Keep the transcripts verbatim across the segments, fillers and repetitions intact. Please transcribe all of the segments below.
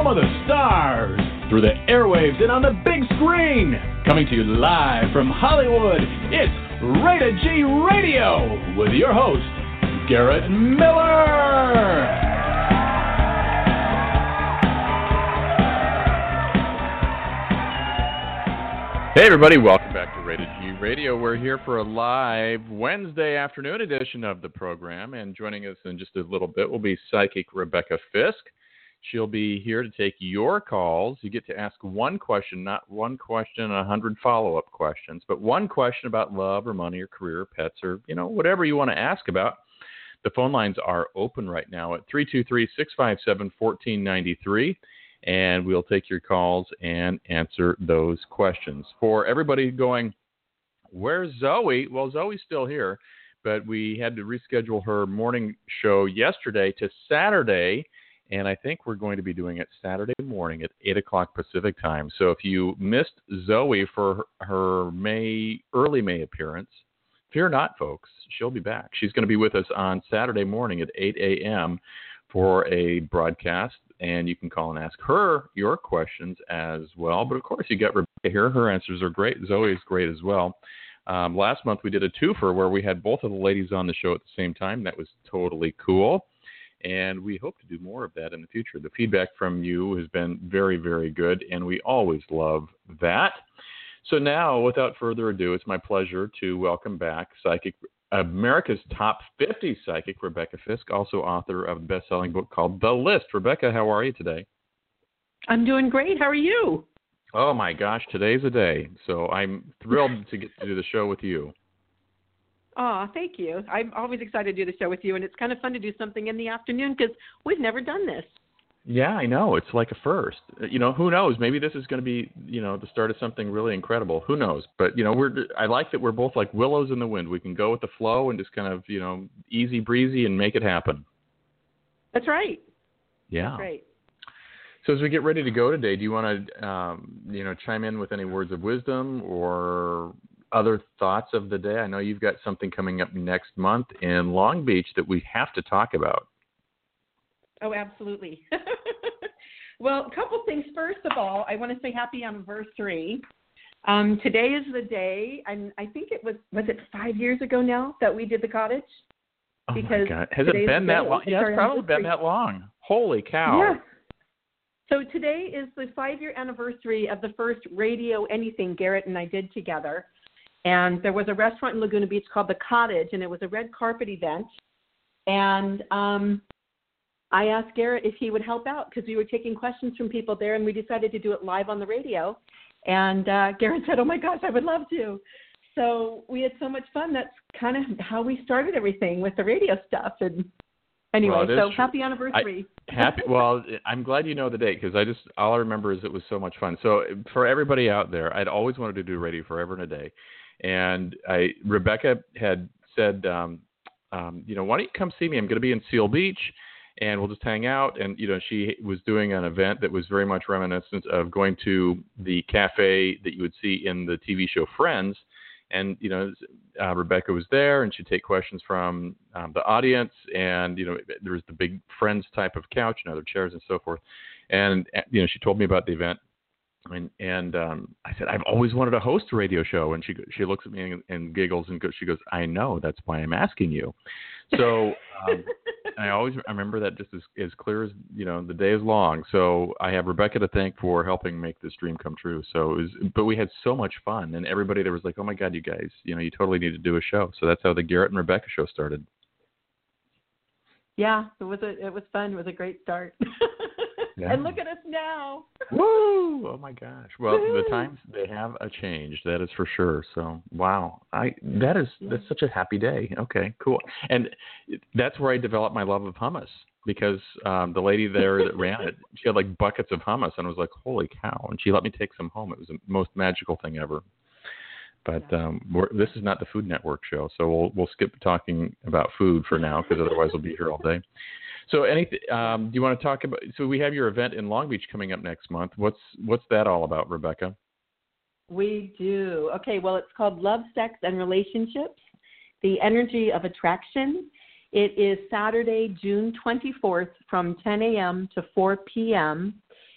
home of the stars, through the airwaves and on the big screen. Coming to you live from Hollywood, it's Rated G Radio with your host, Garrett Miller. Hey everybody, welcome back to Rated G Radio. We're here for a live Wednesday afternoon edition of the program, and joining us in just a little bit will be psychic Rebecca Fisk. She'll be here to take your calls. You get to ask one question, not one question and a hundred follow-up questions, but one question about love or money or career or pets or, you know, whatever you want to ask about. The phone lines are open right now at three two three, six five seven, one four nine three. And we'll take your calls and answer those questions. For everybody going, where's Zoe? Well, Zoe's still here, but we had to reschedule her morning show yesterday to Saturday, and I think we're going to be doing it Saturday morning at eight o'clock Pacific time. So if you missed Zoe for her, her May early May appearance, fear not, folks. She'll be back. She's going to be with us on Saturday morning at eight a.m. for a broadcast. And you can call and ask her your questions as well. But, of course, you got Rebecca here. Her answers are great. Zoe is great as well. Um, last month we did a twofer where we had both of the ladies on the show at the same time. That was totally cool. And we hope to do more of that in the future. The feedback from you has been very, very good, and we always love that. So now, without further ado, it's my pleasure to welcome back Psychic America's Top fifty Psychic, Rebecca Fisk, also author of the best-selling book called The List. Rebecca, how are you today? I'm doing great. How are you? Oh, my gosh, today's a day. So I'm thrilled to get to do the show with you. Oh, thank you. I'm always excited to do the show with you, and it's kind of fun to do something in the afternoon because we've never done this. Yeah, I know. It's like a first. You know, who knows? Maybe this is going to be, you know, the start of something really incredible. Who knows? But, you know, we're I like that we're both like willows in the wind. We can go with the flow and just kind of, you know, easy breezy and make it happen. That's right. Yeah. That's right. So as we get ready to go today, do you want to, um, you know, chime in with any words of wisdom or other thoughts of the day? I know you've got something coming up next month in Long Beach that we have to talk about. Oh, absolutely. Well, a couple things. First of all, I want to say happy anniversary. Um, today is the day, and I think it was, was it five years ago now that we did the cottage? Oh, because my God. Has it been that long? Yeah, it's probably been that long. Holy cow. Yeah. So today is the five-year anniversary of the first Radio Anything Garrett and I did together. And there was a restaurant in Laguna Beach called The Cottage, and it was a red carpet event. And um I asked Garrett if he would help out because we were taking questions from people there, and we decided to do it live on the radio. And uh, Garrett said, oh, my gosh, I would love to. So we had so much fun. That's kind of how we started everything with the radio stuff. And anyway, well, so true. happy anniversary. I, happy. Well, I'm glad you know the date because I just all I remember is it was so much fun. So for everybody out there, I'd always wanted to do radio forever and a day. And I Rebecca had said, um, um, you know, why don't you come see me? I'm going to be in Seal Beach. And we'll just hang out. And, you know, she was doing an event that was very much reminiscent of going to the cafe that you would see in the T V show Friends. And, you know, uh, Rebecca was there, and she'd take questions from um, the audience. And, you know, there was the big Friends type of couch and other chairs and so forth. And, you know, she told me about the event. And, and um, I said, I've always wanted to host a radio show. And she she looks at me and, and giggles and goes, she goes, I know. That's why I'm asking you. So um, I always I remember that just as, as clear as, you know, the day is long. So I have Rebecca to thank for helping make this dream come true. So it was, but we had so much fun. And everybody there was like, oh, my God, you guys, you know, you totally need to do a show. So that's how the Garrett and Rebecca show started. Yeah, it was a, it was fun. It was a great start. Yeah. And look at us now. Woo! Oh my gosh. Well, Woo-hoo. The times they have a changed. That is for sure. So, wow. I that is yeah. that's such a happy day. Okay, cool. And that's where I developed my love of hummus because um, the lady there that ran it, she had like buckets of hummus, and I was like, holy cow! And she let me take some home. It was the most magical thing ever. But um, we're, this is not the Food Network show, so we'll we'll skip talking about food for now because otherwise we'll be here all day. So, anything? Um, do you want to talk about? So, we have your event in Long Beach coming up next month. What's what's that all about, Rebecca? We do. Okay. Well, it's called Love, Sex, and Relationships: The Energy of Attraction. It is Saturday, June twenty-fourth, from ten a.m. to four p.m.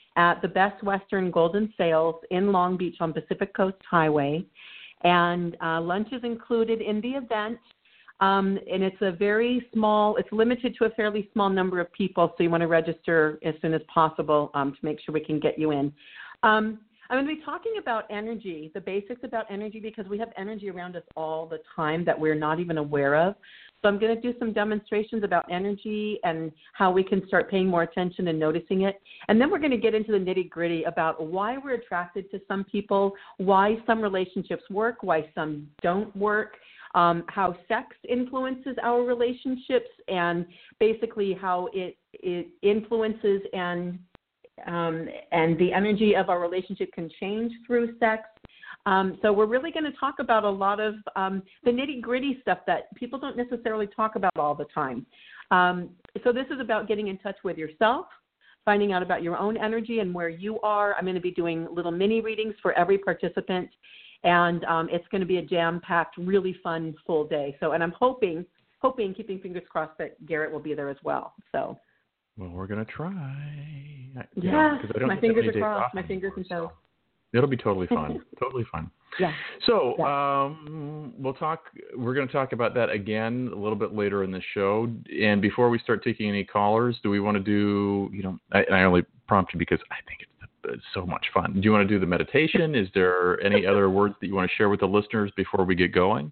at the Best Western Golden Sales in Long Beach on Pacific Coast Highway. And uh, lunch is included in the event. Um, and it's a very small, it's limited to a fairly small number of people, so you want to register as soon as possible um, to make sure we can get you in. Um, I'm going to be talking about energy, the basics about energy, because we have energy around us all the time that we're not even aware of. So I'm going to do some demonstrations about energy and how we can start paying more attention and noticing it. And then we're going to get into the nitty-gritty about why we're attracted to some people, why some relationships work, why some don't work, um, how sex influences our relationships, and basically how it, it influences and um, and the energy of our relationship can change through sex. Um, so we're really going to talk about a lot of um, the nitty-gritty stuff that people don't necessarily talk about all the time. Um, so this is about getting in touch with yourself, finding out about your own energy and where you are. I'm going to be doing little mini readings for every participant, and um, it's going to be a jam-packed, really fun, full day. So, and I'm hoping, hoping, keeping fingers crossed that Garrett will be there as well. So. Well, we're going to try. Yeah, know, my fingers are crossed, my fingers and toes. It'll be totally fun. totally fun. Yeah. So yeah. um, we'll talk. We're going to talk about that again a little bit later in the show. And before we start taking any callers, do we want to do? You know, I, I only prompt you because I think it's, it's so much fun. Do you want to do the meditation? Is there any other words that you want to share with the listeners before we get going?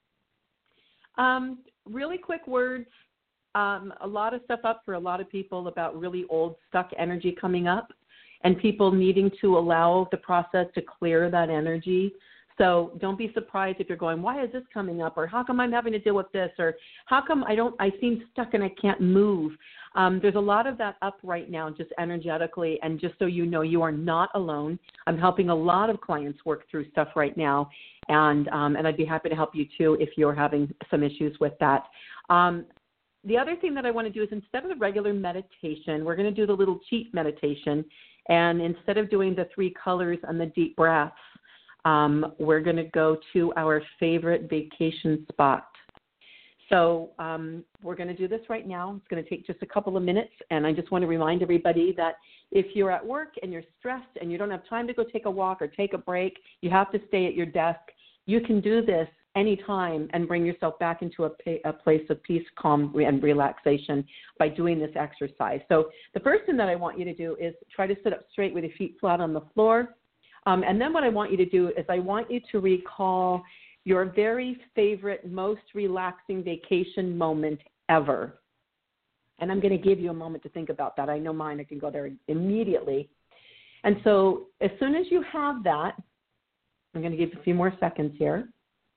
Um, really quick words. Um, a lot of stuff up for a lot of people about really old stuck energy coming up, and people needing to allow the process to clear that energy. So don't be surprised if you're going, why is this coming up? Or how come I'm having to deal with this? Or how come I don't, I seem stuck and I can't move? Um, there's a lot of that up right now, just energetically. And just so you know, you are not alone. I'm helping a lot of clients work through stuff right now. And, um, and I'd be happy to help you too if you're having some issues with that. Um, The other thing that I want to do is instead of the regular meditation, we're going to do the little cheat meditation. And instead of doing the three colors and the deep breaths, um, we're going to go to our favorite vacation spot. So um, we're going to do this right now. It's going to take just a couple of minutes. And I just want to remind everybody that if you're at work and you're stressed and you don't have time to go take a walk or take a break, you have to stay at your desk, you can do this anytime and bring yourself back into a, a place of peace, calm, and relaxation by doing this exercise. So the first thing that I want you to do is try to sit up straight with your feet flat on the floor. Um, and then what I want you to do is I want you to recall your very favorite, most relaxing vacation moment ever. And I'm going to give you a moment to think about that. I know mine, I can go there immediately. And so as soon as you have that, I'm going to give you a few more seconds here.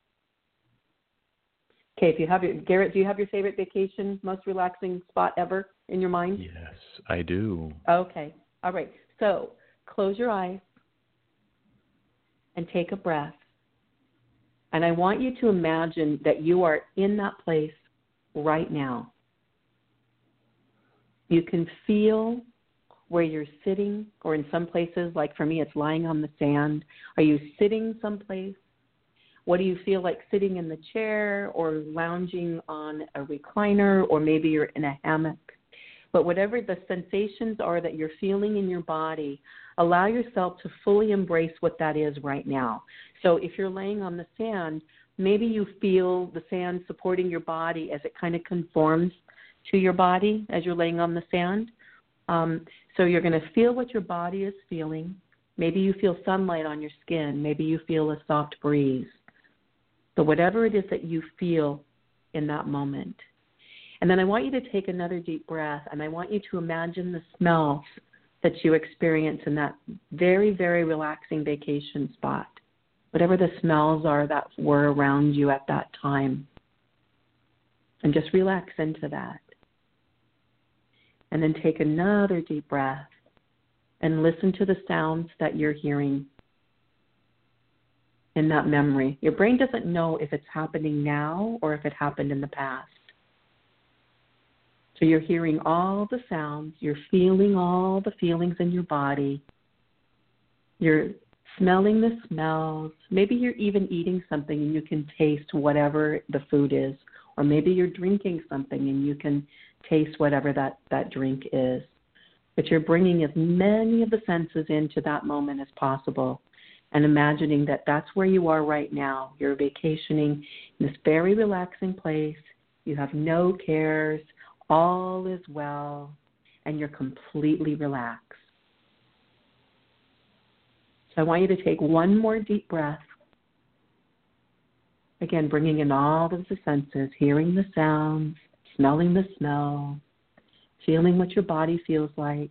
Okay, if you have your, Garrett, do you have your favorite vacation, most relaxing spot ever in your mind? Yes, I do. Okay, all right. So close your eyes and take a breath. And I want you to imagine that you are in that place right now. You can feel where you're sitting, or in some places, like for me, it's lying on the sand. Are you sitting someplace? What do you feel like sitting in the chair or lounging on a recliner, or maybe you're in a hammock? But whatever the sensations are that you're feeling in your body, allow yourself to fully embrace what that is right now. So if you're laying on the sand, maybe you feel the sand supporting your body as it kind of conforms to your body as you're laying on the sand. Um, so you're going to feel what your body is feeling. Maybe you feel sunlight on your skin. Maybe you feel a soft breeze. So whatever it is that you feel in that moment. And then I want you to take another deep breath, and I want you to imagine the smells that you experience in that very, very relaxing vacation spot. Whatever the smells are that were around you at that time. And just relax into that. And then take another deep breath and listen to the sounds that you're hearing in that memory. Your brain doesn't know if it's happening now or if it happened in the past. So you're hearing all the sounds, you're feeling all the feelings in your body, you're smelling the smells, maybe you're even eating something and you can taste whatever the food is, or maybe you're drinking something and you can taste whatever that, that drink is. but you're bringing as many of the senses into that moment as possible and imagining that that's where you are right now. You're vacationing in this very relaxing place. You have no cares. All is well, and you're completely relaxed. So I want you to take one more deep breath. Again, bringing in all of the senses, hearing the sounds, smelling the smell, feeling what your body feels like,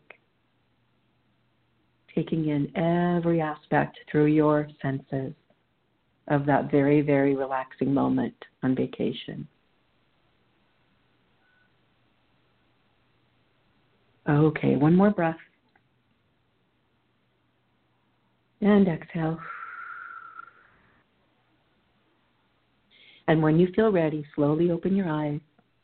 taking in every aspect through your senses of that very, very relaxing moment on vacation. Okay, one more breath. And exhale. And when you feel ready, slowly open your eyes.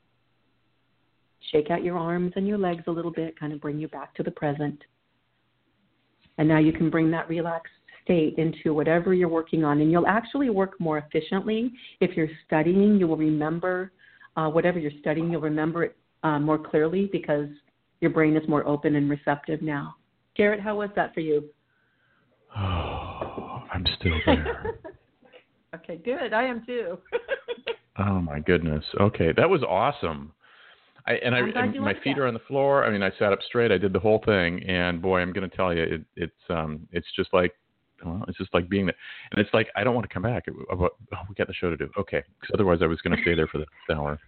Shake out your arms and your legs a little bit, kind of bring you back to the present. And now you can bring that relaxed state into whatever you're working on. And you'll actually work more efficiently. If you're studying, you will remember uh, whatever you're studying, you'll remember it uh, more clearly because your brain is more open and receptive now. Garrett, how was that for you? Oh, I'm still there. Okay, good. I am too. Oh, my goodness. Okay, that was awesome. I, and I, and my feet that. are on the floor. I mean, I sat up straight. I did the whole thing, and boy, I'm going to tell you, it, it's um, it's just like, well, it's just like being there. And it's like I don't want to come back. It, oh, we got the show to do. Okay, because otherwise I was going to stay there for the next hour.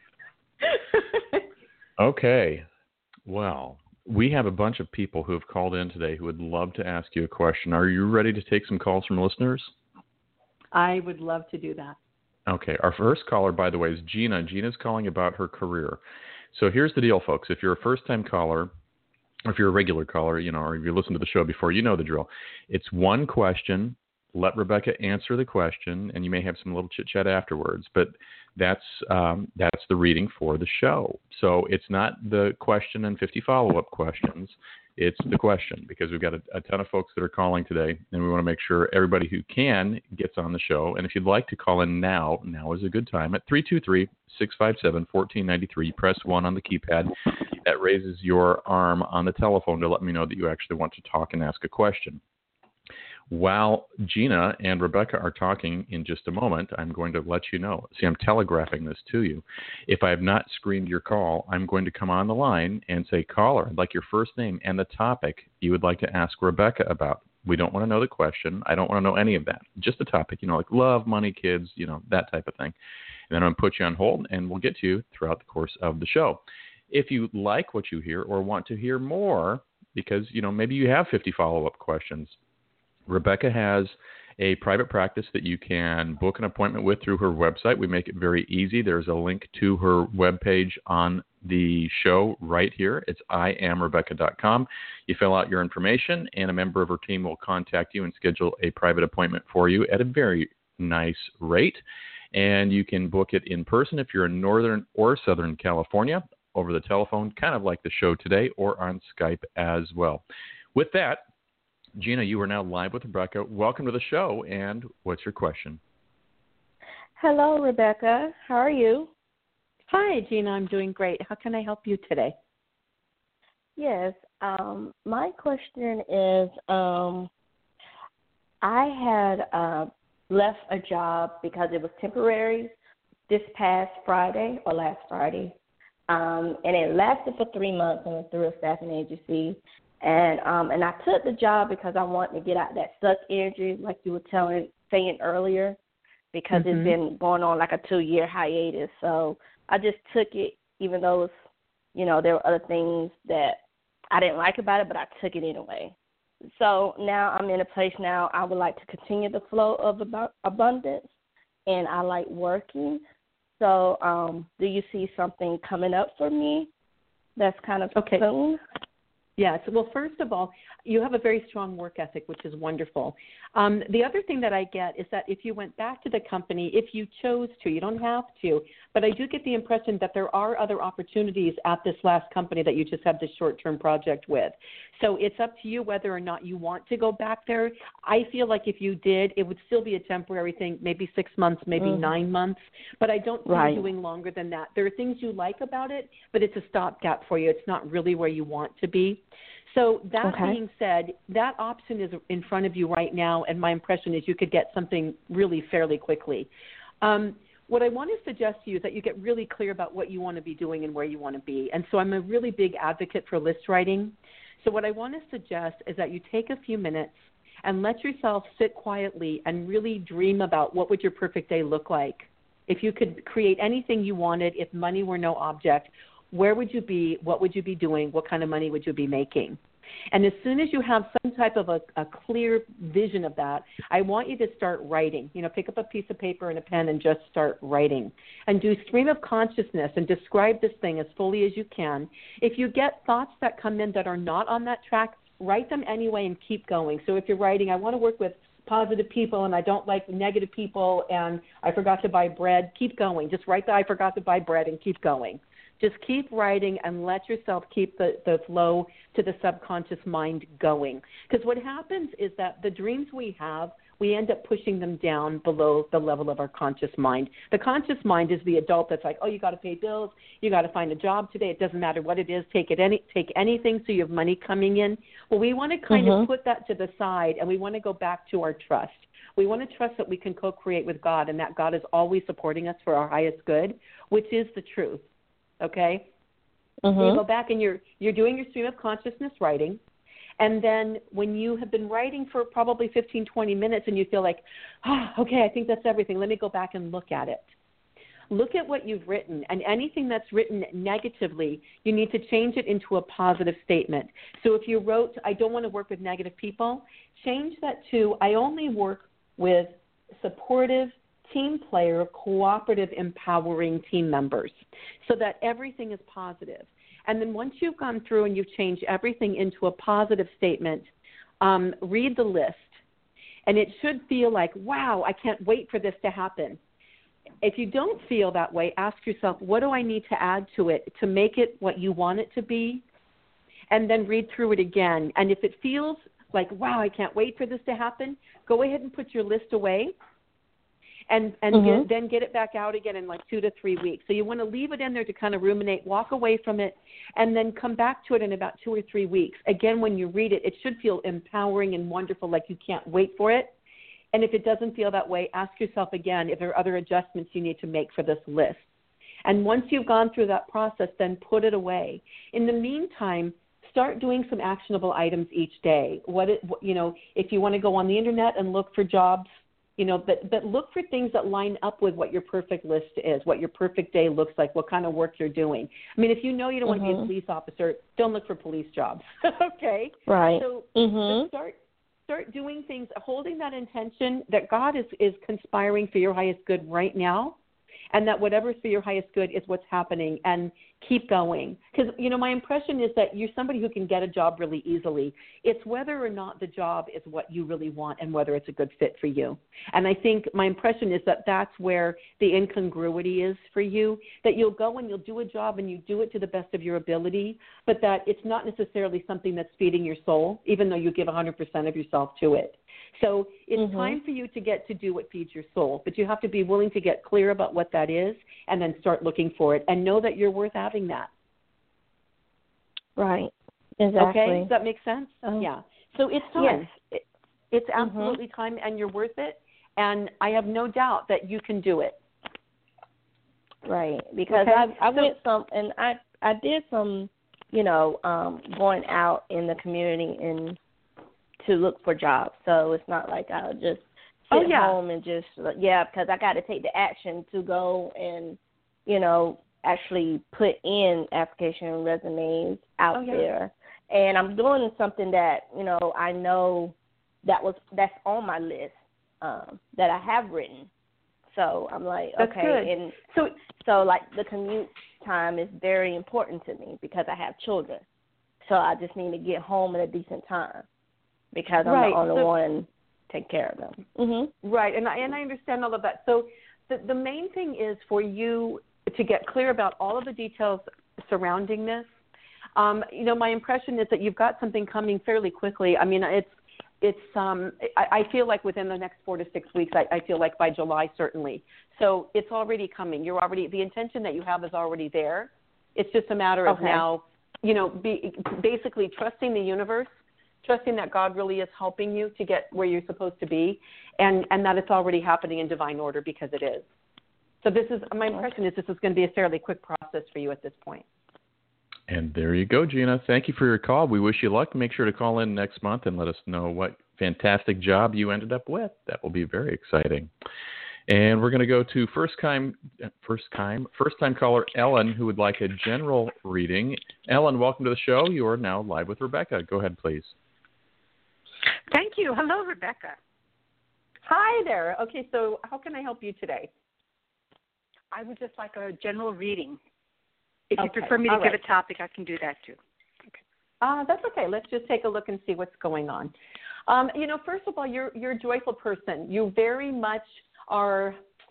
Okay, well, we have a bunch of people who have called in today who would love to ask you a question. Are you ready to take some calls from listeners? I would love to do that. Okay. Our first caller, by the way, is Gina. Gina's calling about her career. So here's the deal, folks. If you're a first-time caller, or if you're a regular caller, you know, or if you listened to the show before, you know the drill. It's one question. Let Rebecca answer the question, and you may have some little chit-chat afterwards. But that's um, that's the reading for the show. So it's not the question and fifty follow-up questions. It's the question, because we've got a, a ton of folks that are calling today, and we want to make sure everybody who can gets on the show. And if you'd like to call in now, now is a good time. At three two three, six five seven, one four nine three, press one on the keypad. That raises your arm on the telephone to let me know that you actually want to talk and ask a question. While Gina and Rebecca are talking in just a moment, I'm going to let you know. See, I'm telegraphing this to you. If I have not screened your call, I'm going to come on the line and say, caller, I'd like your first name and the topic you would like to ask Rebecca about. We don't want to know the question. I don't want to know any of that. Just the topic, you know, like love, money, kids, you know, that type of thing. And then I'm going to put you on hold, and we'll get to you throughout the course of the show. If you like what you hear or want to hear more, because, you know, maybe you have fifty follow-up questions, Rebecca has a private practice that you can book an appointment with through her website. We make it very easy. There's a link to her webpage on the show right here. It's I am Rebecca dot com. You fill out your information, and a member of her team will contact you and schedule a private appointment for you at a very nice rate. And you can book it in person if you're in Northern or Southern California, over the telephone, kind of like the show today, or on Skype as well. With that, Gina, you are now live with Rebecca. Welcome to the show, and what's your question? Hello, Rebecca. How are you? Hi, Gina. I'm doing great. How can I help you today? Yes. Um, my question is, um, I had uh, left a job because it was temporary this past Friday or last Friday, um, and it lasted for three months and was through a staffing agency. And um, and I took the job because I wanted to get out that stuck energy, like you were telling saying earlier, because mm-hmm. it's been going on like a two-year hiatus. So I just took it, even though it's, you know, there were other things that I didn't like about it, but I took it anyway. So now I'm in a place now I would like to continue the flow of ab- abundance, and I like working. So um, do you see something coming up for me that's kind of okay. soon? Yes. Well, first of all, you have a very strong work ethic, which is wonderful. Um, the other thing that I get is that if you went back to the company, if you chose to, you don't have to, but I do get the impression that there are other opportunities at this last company that you just had this short-term project with. So it's up to you whether or not you want to go back there. I feel like if you did, it would still be a temporary thing, maybe six months, maybe mm. nine months. But I don't see right. you doing longer than that. There are things you like about it, but it's a stopgap for you. It's not really where you want to be. So that okay. being said, that option is in front of you right now, and my impression is you could get something really fairly quickly. Um, what I want to suggest to you is that you get really clear about what you want to be doing and where you want to be. And so I'm a really big advocate for list writing. So what I want to suggest is that you take a few minutes and let yourself sit quietly and really dream about what would your perfect day look like. If you could create anything you wanted, if money were no object, where would you be? What would you be doing? What kind of money would you be making? And as soon as you have some type of a, a clear vision of that, I want you to start writing. You know, pick up a piece of paper and a pen and just start writing. And do stream of consciousness and describe this thing as fully as you can. If you get thoughts that come in that are not on that track, write them anyway and keep going. So if you're writing, I want to work with positive people and I don't like negative people and I forgot to buy bread, keep going. Just write that I forgot to buy bread and keep going. Just keep writing and let yourself keep the, the flow to the subconscious mind going. Because what happens is that the dreams we have, we end up pushing them down below the level of our conscious mind. The conscious mind is the adult that's like, oh, you got to pay bills, you got to find a job today. It doesn't matter what it is. Take it any, take anything so you have money coming in. Well, we want to kind mm-hmm. of put that to the side, and we want to go back to our trust. We want to trust that we can co-create with God, and that God is always supporting us for our highest good, which is the truth. Okay? Mm-hmm. So you go back and you're you're doing your stream of consciousness writing, and then when you have been writing for probably fifteen, twenty minutes and you feel like, oh, okay, I think that's everything, let me go back and look at it. Look at what you've written, and anything that's written negatively, you need to change it into a positive statement. So if you wrote, I don't want to work with negative people, change that to, I only work with supportive, team player, cooperative, empowering team members, so that everything is positive. And then once you've gone through and you've changed everything into a positive statement, um, read the list. And it should feel like, wow, I can't wait for this to happen. If you don't feel that way, ask yourself, what do I need to add to it to make it what you want it to be? And then read through it again. And if it feels like, wow, I can't wait for this to happen, go ahead and put your list away. And, and mm-hmm. get, then get it back out again in like two to three weeks. So you want to leave it in there to kind of ruminate, walk away from it, and then come back to it in about two or three weeks. Again, when you read it, it should feel empowering and wonderful, like you can't wait for it. And if it doesn't feel that way, ask yourself again if there are other adjustments you need to make for this list. And once you've gone through that process, then put it away. In the meantime, start doing some actionable items each day. What it, you know, if you want to go on the internet and look for jobs, You know, but, but look for things that line up with what your perfect list is, what your perfect day looks like, what kind of work you're doing. I mean, if you know you don't mm-hmm. want to be a police officer, don't look for police jobs, okay? Right. So mm-hmm. start start doing things, holding that intention that God is, is conspiring for your highest good right now, and that whatever's for your highest good is what's happening, and keep going. Because, you know, my impression is that you're somebody who can get a job really easily. It's whether or not the job is what you really want and whether it's a good fit for you. And I think my impression is that that's where the incongruity is for you, that you'll go and you'll do a job and you do it to the best of your ability, but that it's not necessarily something that's feeding your soul, even though you give one hundred percent of yourself to it. So it's mm-hmm. time for you to get to do what feeds your soul, but you have to be willing to get clear about what that is and then start looking for it and know that you're worth having that. Right. Exactly. Okay. Does that make sense? Oh. Yeah. So it's time. Yes. It, it's absolutely mm-hmm. time, and you're worth it. And I have no doubt that you can do it. Right. Because okay? I, I so, went some, and I, I did some, you know, um, going out in the community and to look for jobs. So it's not like I'll just sit oh, yeah. home and just, yeah, because I got to take the action to go and, you know, actually put in application resumes out oh, yeah. there. And I'm doing something that, you know, I know that was, that's on my list um, that I have written. So I'm like, that's okay. Good. And so, so like the commute time is very important to me because I have children. So I just need to get home at a decent time, because I'm right. the only so, one take care of them. Mm-hmm. Right, and I, and I understand all of that. So the, the main thing is for you to get clear about all of the details surrounding this. Um, you know, my impression is that you've got something coming fairly quickly. I mean, it's it's. Um, I, I feel like within the next four to six weeks. I, I feel like by July certainly. So it's already coming. You're already the intention that you have is already there. It's just a matter of okay. now, you know, be, basically trusting the universe, trusting that God really is helping you to get where you're supposed to be, and, and that it's already happening in divine order because it is. So this is my impression is this is going to be a fairly quick process for you at this point. And there you go, Gina. Thank you for your call. We wish you luck. Make sure to call in next month and let us know what fantastic job you ended up with. That will be very exciting. And we're going to go to first time, first time, first time caller Ellen, who would like a general reading. Ellen, welcome to the show. You are now live with Rebecca. Go ahead, please. Thank you. Hello, Rebecca. Hi there. Okay, so how can I help you today? I would just like a general reading. If Okay. you prefer me to All give right. a topic, I can do that too. Okay. Uh, that's okay. Let's just take a look and see what's going on. Um, you know, first of all, you're you're a joyful person. You very much are,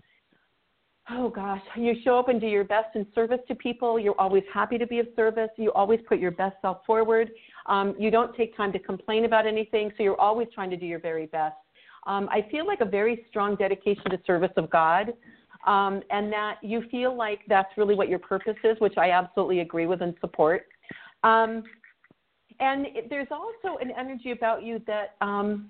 oh gosh, you show up and do your best in service to people. You're always happy to be of service. You always put your best self forward. Um, you don't take time to complain about anything, so you're always trying to do your very best. Um, I feel like a very strong dedication to service of God, um, and that you feel like that's really what your purpose is, which I absolutely agree with and support. Um, and it, there's also an energy about you that um,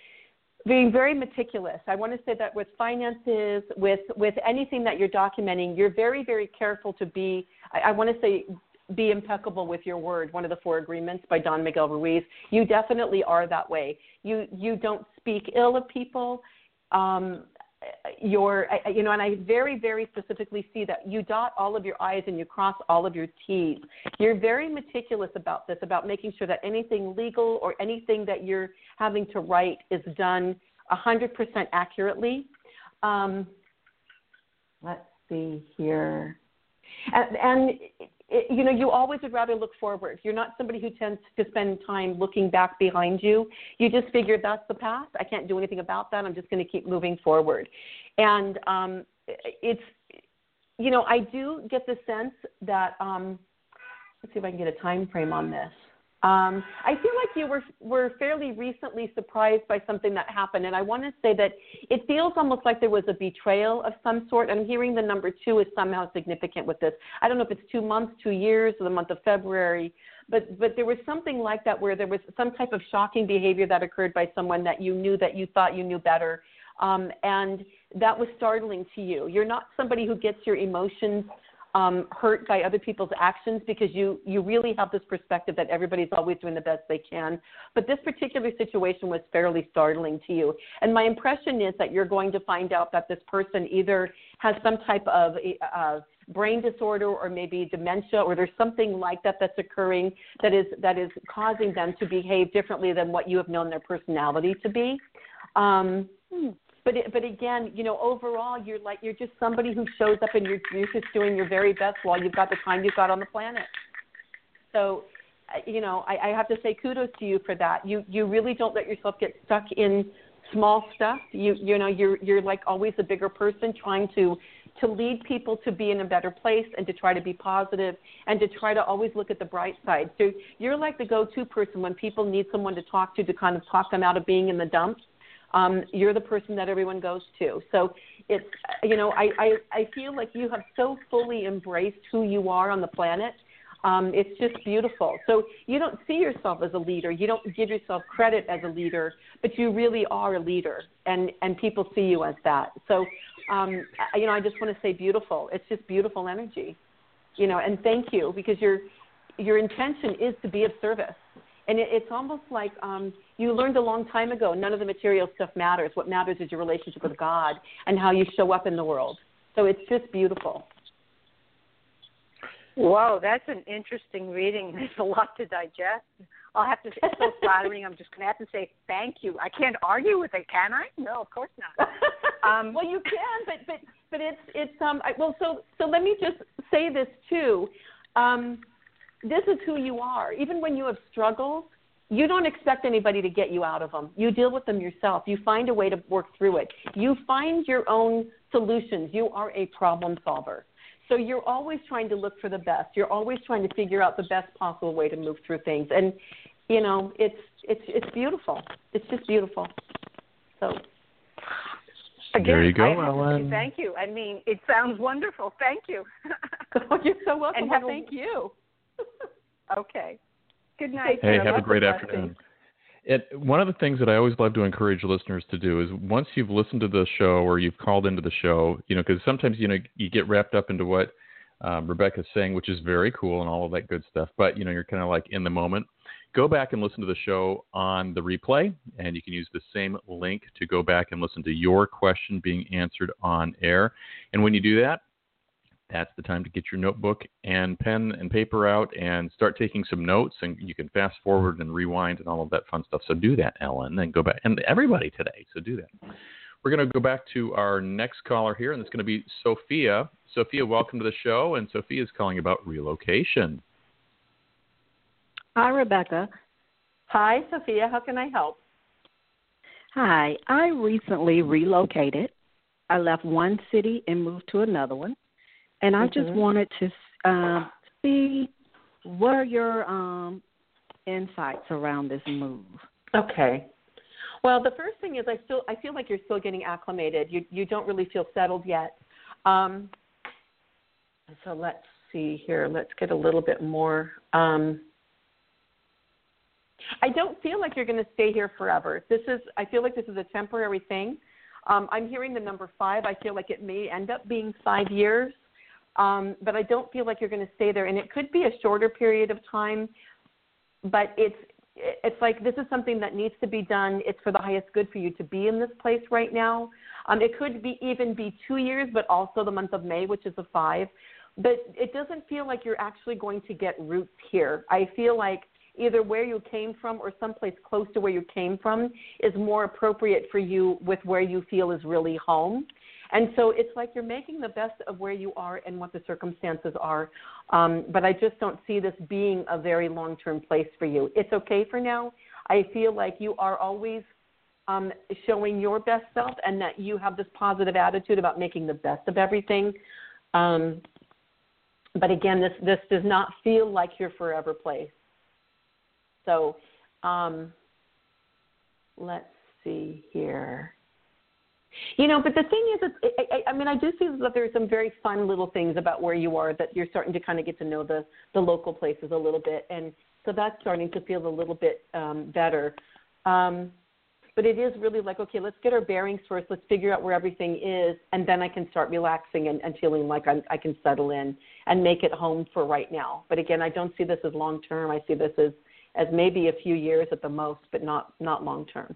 being very meticulous. I want to say that with finances, with with anything that you're documenting, you're very, very careful to be, I, I want to say, be impeccable with your word, one of the four agreements by Don Miguel Ruiz. You definitely are that way. You you don't speak ill of people. Um, you're, you know, and I very, very specifically see that you dot all of your I's and you cross all of your T's. You're very meticulous about this, about making sure that anything legal or anything that you're having to write is done one hundred percent accurately. Um, let's see here. And, and it, you know, you always would rather look forward. You're not somebody who tends to spend time looking back behind you. You just figure that's the past. I can't do anything about that. I'm just going to keep moving forward. And um, it's, you know, I do get the sense that, um, let's see if I can get a time frame on this. Um, I feel like you were were fairly recently surprised by something that happened, and I want to say that it feels almost like there was a betrayal of some sort. I'm hearing the number two is somehow significant with this. I don't know if it's two months, two years, or the month of February, but but there was something like that where there was some type of shocking behavior that occurred by someone that you knew that you thought you knew better, um, and that was startling to you. You're not somebody who gets your emotions Um, hurt by other people's actions because you, you really have this perspective that everybody's always doing the best they can. But this particular situation was fairly startling to you. And my impression is that you're going to find out that this person either has some type of uh, brain disorder or maybe dementia, or there's something like that that's occurring that is, that is causing them to behave differently than what you have known their personality to be. Um, hmm. But it, but again, you know, overall, you're like you're just somebody who shows up and you're, you're just doing your very best while you've got the time you've got on the planet. So, you know, I, I have to say kudos to you for that. You you really don't let yourself get stuck in small stuff. You you know, you're you're like always a bigger person trying to to lead people to be in a better place and to try to be positive and to try to always look at the bright side. So you're like the go-to person when people need someone to talk to to kind of talk them out of being in the dumps. Um, you're the person that everyone goes to. So it's, you know, I, I, I feel like you have so fully embraced who you are on the planet. Um, it's just beautiful. So you don't see yourself as a leader. You don't give yourself credit as a leader, but you really are a leader, and, and people see you as that. So, um, you know, I just want to say beautiful. It's just beautiful energy, you know, and thank you, because your, your intention is to be of service. And it, it's almost like um, you learned a long time ago, none of the material stuff matters. What matters is your relationship with God and how you show up in the world. So it's just beautiful. Whoa, that's an interesting reading. There's a lot to digest. I'll have to, it's so flattering. I'm just going to have to say thank you. I can't argue with it, can I? No, of course not. Um, well, you can, but but but it's it's um. I, well, so so let me just say this too. Um, This is who you are. Even when you have struggles, you don't expect anybody to get you out of them. You deal with them yourself. You find a way to work through it. You find your own solutions. You are a problem solver. So you're always trying to look for the best. You're always trying to figure out the best possible way to move through things. And, you know, it's it's it's beautiful. It's just beautiful. So again, there you go, I have Ellen. to say thank you. I mean, it sounds wonderful. Thank you. Oh, you're so welcome. And Well, have a- thank you. Okay. Good night. Hey, Sarah. have a Lots of great blessings. afternoon. It, one of the things that I always love to encourage listeners to do is once you've listened to the show or you've called into the show, you know, because sometimes, you know, you get wrapped up into what um, Rebecca's saying, which is very cool and all of that good stuff. But, you know, you're kind of like in the moment. Go back and listen to the show on the replay, and you can use the same link to go back and listen to your question being answered on air. And when you do that, that's the time to get your notebook and pen and paper out and start taking some notes, and you can fast forward and rewind and all of that fun stuff. So do that, Ellen, and go back. And everybody today, so do that. We're going to go back to our next caller here, and it's going to be Sophia. Sophia, welcome to the show, and Sophia is calling about relocation. Hi, Rebecca. Hi, Sophia. How can I help? Hi. I recently relocated. I left one city and moved to another one. And I just Mm-hmm. wanted to uh, see what are your um, insights around this move. Okay. Well, the first thing is I still I feel like you're still getting acclimated. You you don't really feel settled yet. Um, so let's see here. Let's get a little bit more. Um, I don't feel like you're going to stay here forever. This is I feel like this is a temporary thing. Um, I'm hearing the number five. I feel like it may end up being five years. Um, but I don't feel like you're going to stay there. And it could be a shorter period of time, but it's it's like this is something that needs to be done. It's for the highest good for you to be in this place right now. Um, it could be even be two years, but also the month of May, which is a five. But it doesn't feel like you're actually going to get roots here. I feel like either where you came from or someplace close to where you came from is more appropriate for you with where you feel is really home. And so it's like you're making the best of where you are and what the circumstances are. Um, but I just don't see this being a very long-term place for you. It's okay for now. I feel like you are always um, showing your best self and that you have this positive attitude about making the best of everything. Um, but again, this, this does not feel like your forever place. So um, let's see here. You know, but the thing is, it's, I, I mean, I do see that there are some very fun little things about where you are that you're starting to kind of get to know the, the local places a little bit. And so that's starting to feel a little bit um, better. Um, but it is really like, okay, let's get our bearings first. Let's figure out where everything is. And then I can start relaxing and, and feeling like I'm, I can settle in and make it home for right now. But again, I don't see this as long term. I see this as, as maybe a few years at the most, but not, not long term.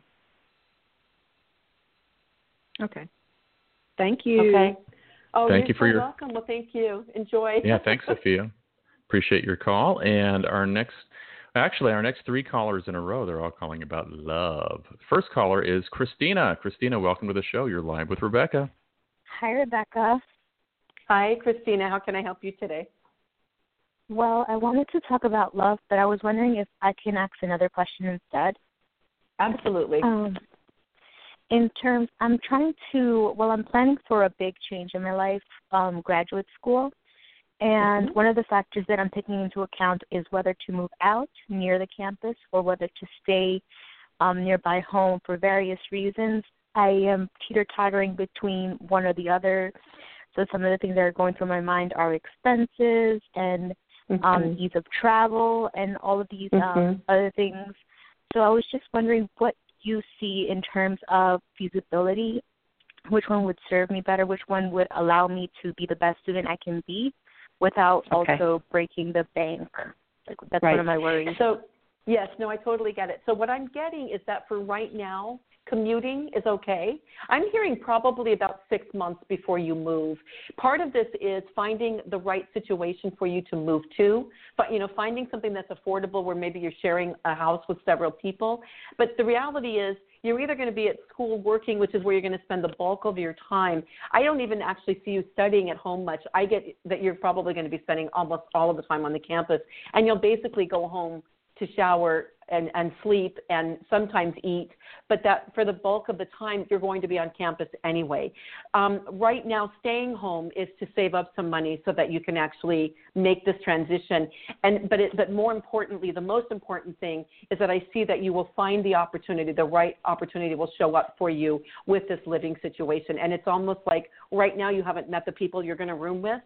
Okay. Thank you. Okay. Oh, Thank you're you for so your- welcome. Well, thank you. Enjoy. Yeah, thanks, Sophia. Appreciate your call. And our next, actually, our next three callers in a row, they're all calling about love. First caller is Christina. Christina, welcome to the show. You're live with Rebecca. Hi, Rebecca. Hi, Christina. How can I help you today? Well, I wanted to talk about love, but I was wondering if I can ask another question instead. Absolutely. Um, in terms, I'm trying to, well, I'm planning for a big change in my life, um, graduate school. And Mm-hmm. one of the factors that I'm taking into account is whether to move out near the campus or whether to stay um, nearby home for various reasons. I am teeter-tottering between one or the other. So some of the things that are going through my mind are expenses and Mm-hmm. um, ease of travel and all of these um, Mhm. other things. So I was just wondering what you see in terms of feasibility, which one would serve me better, which one would allow me to be the best student I can be without Okay. also breaking the bank. Like, that's Right. one of my worries. So, yes, no, I totally get it. So what I'm getting is that for right now, commuting is okay. I'm hearing probably about six months before you move. Part of this is finding the right situation for you to move to, but, you know, finding something that's affordable where maybe you're sharing a house with several people. But the reality is you're either going to be at school working, which is where you're going to spend the bulk of your time. I don't even actually see you studying at home much. I get that you're probably going to be spending almost all of the time on the campus, and you'll basically go home to shower and, and sleep and sometimes eat, but that for the bulk of the time, you're going to be on campus anyway. Um, right now, staying home is to save up some money so that you can actually make this transition. And but it, but more importantly, the most important thing is that I see that you will find the opportunity, the right opportunity will show up for you with this living situation. And it's almost like right now you haven't met the people you're going to room with.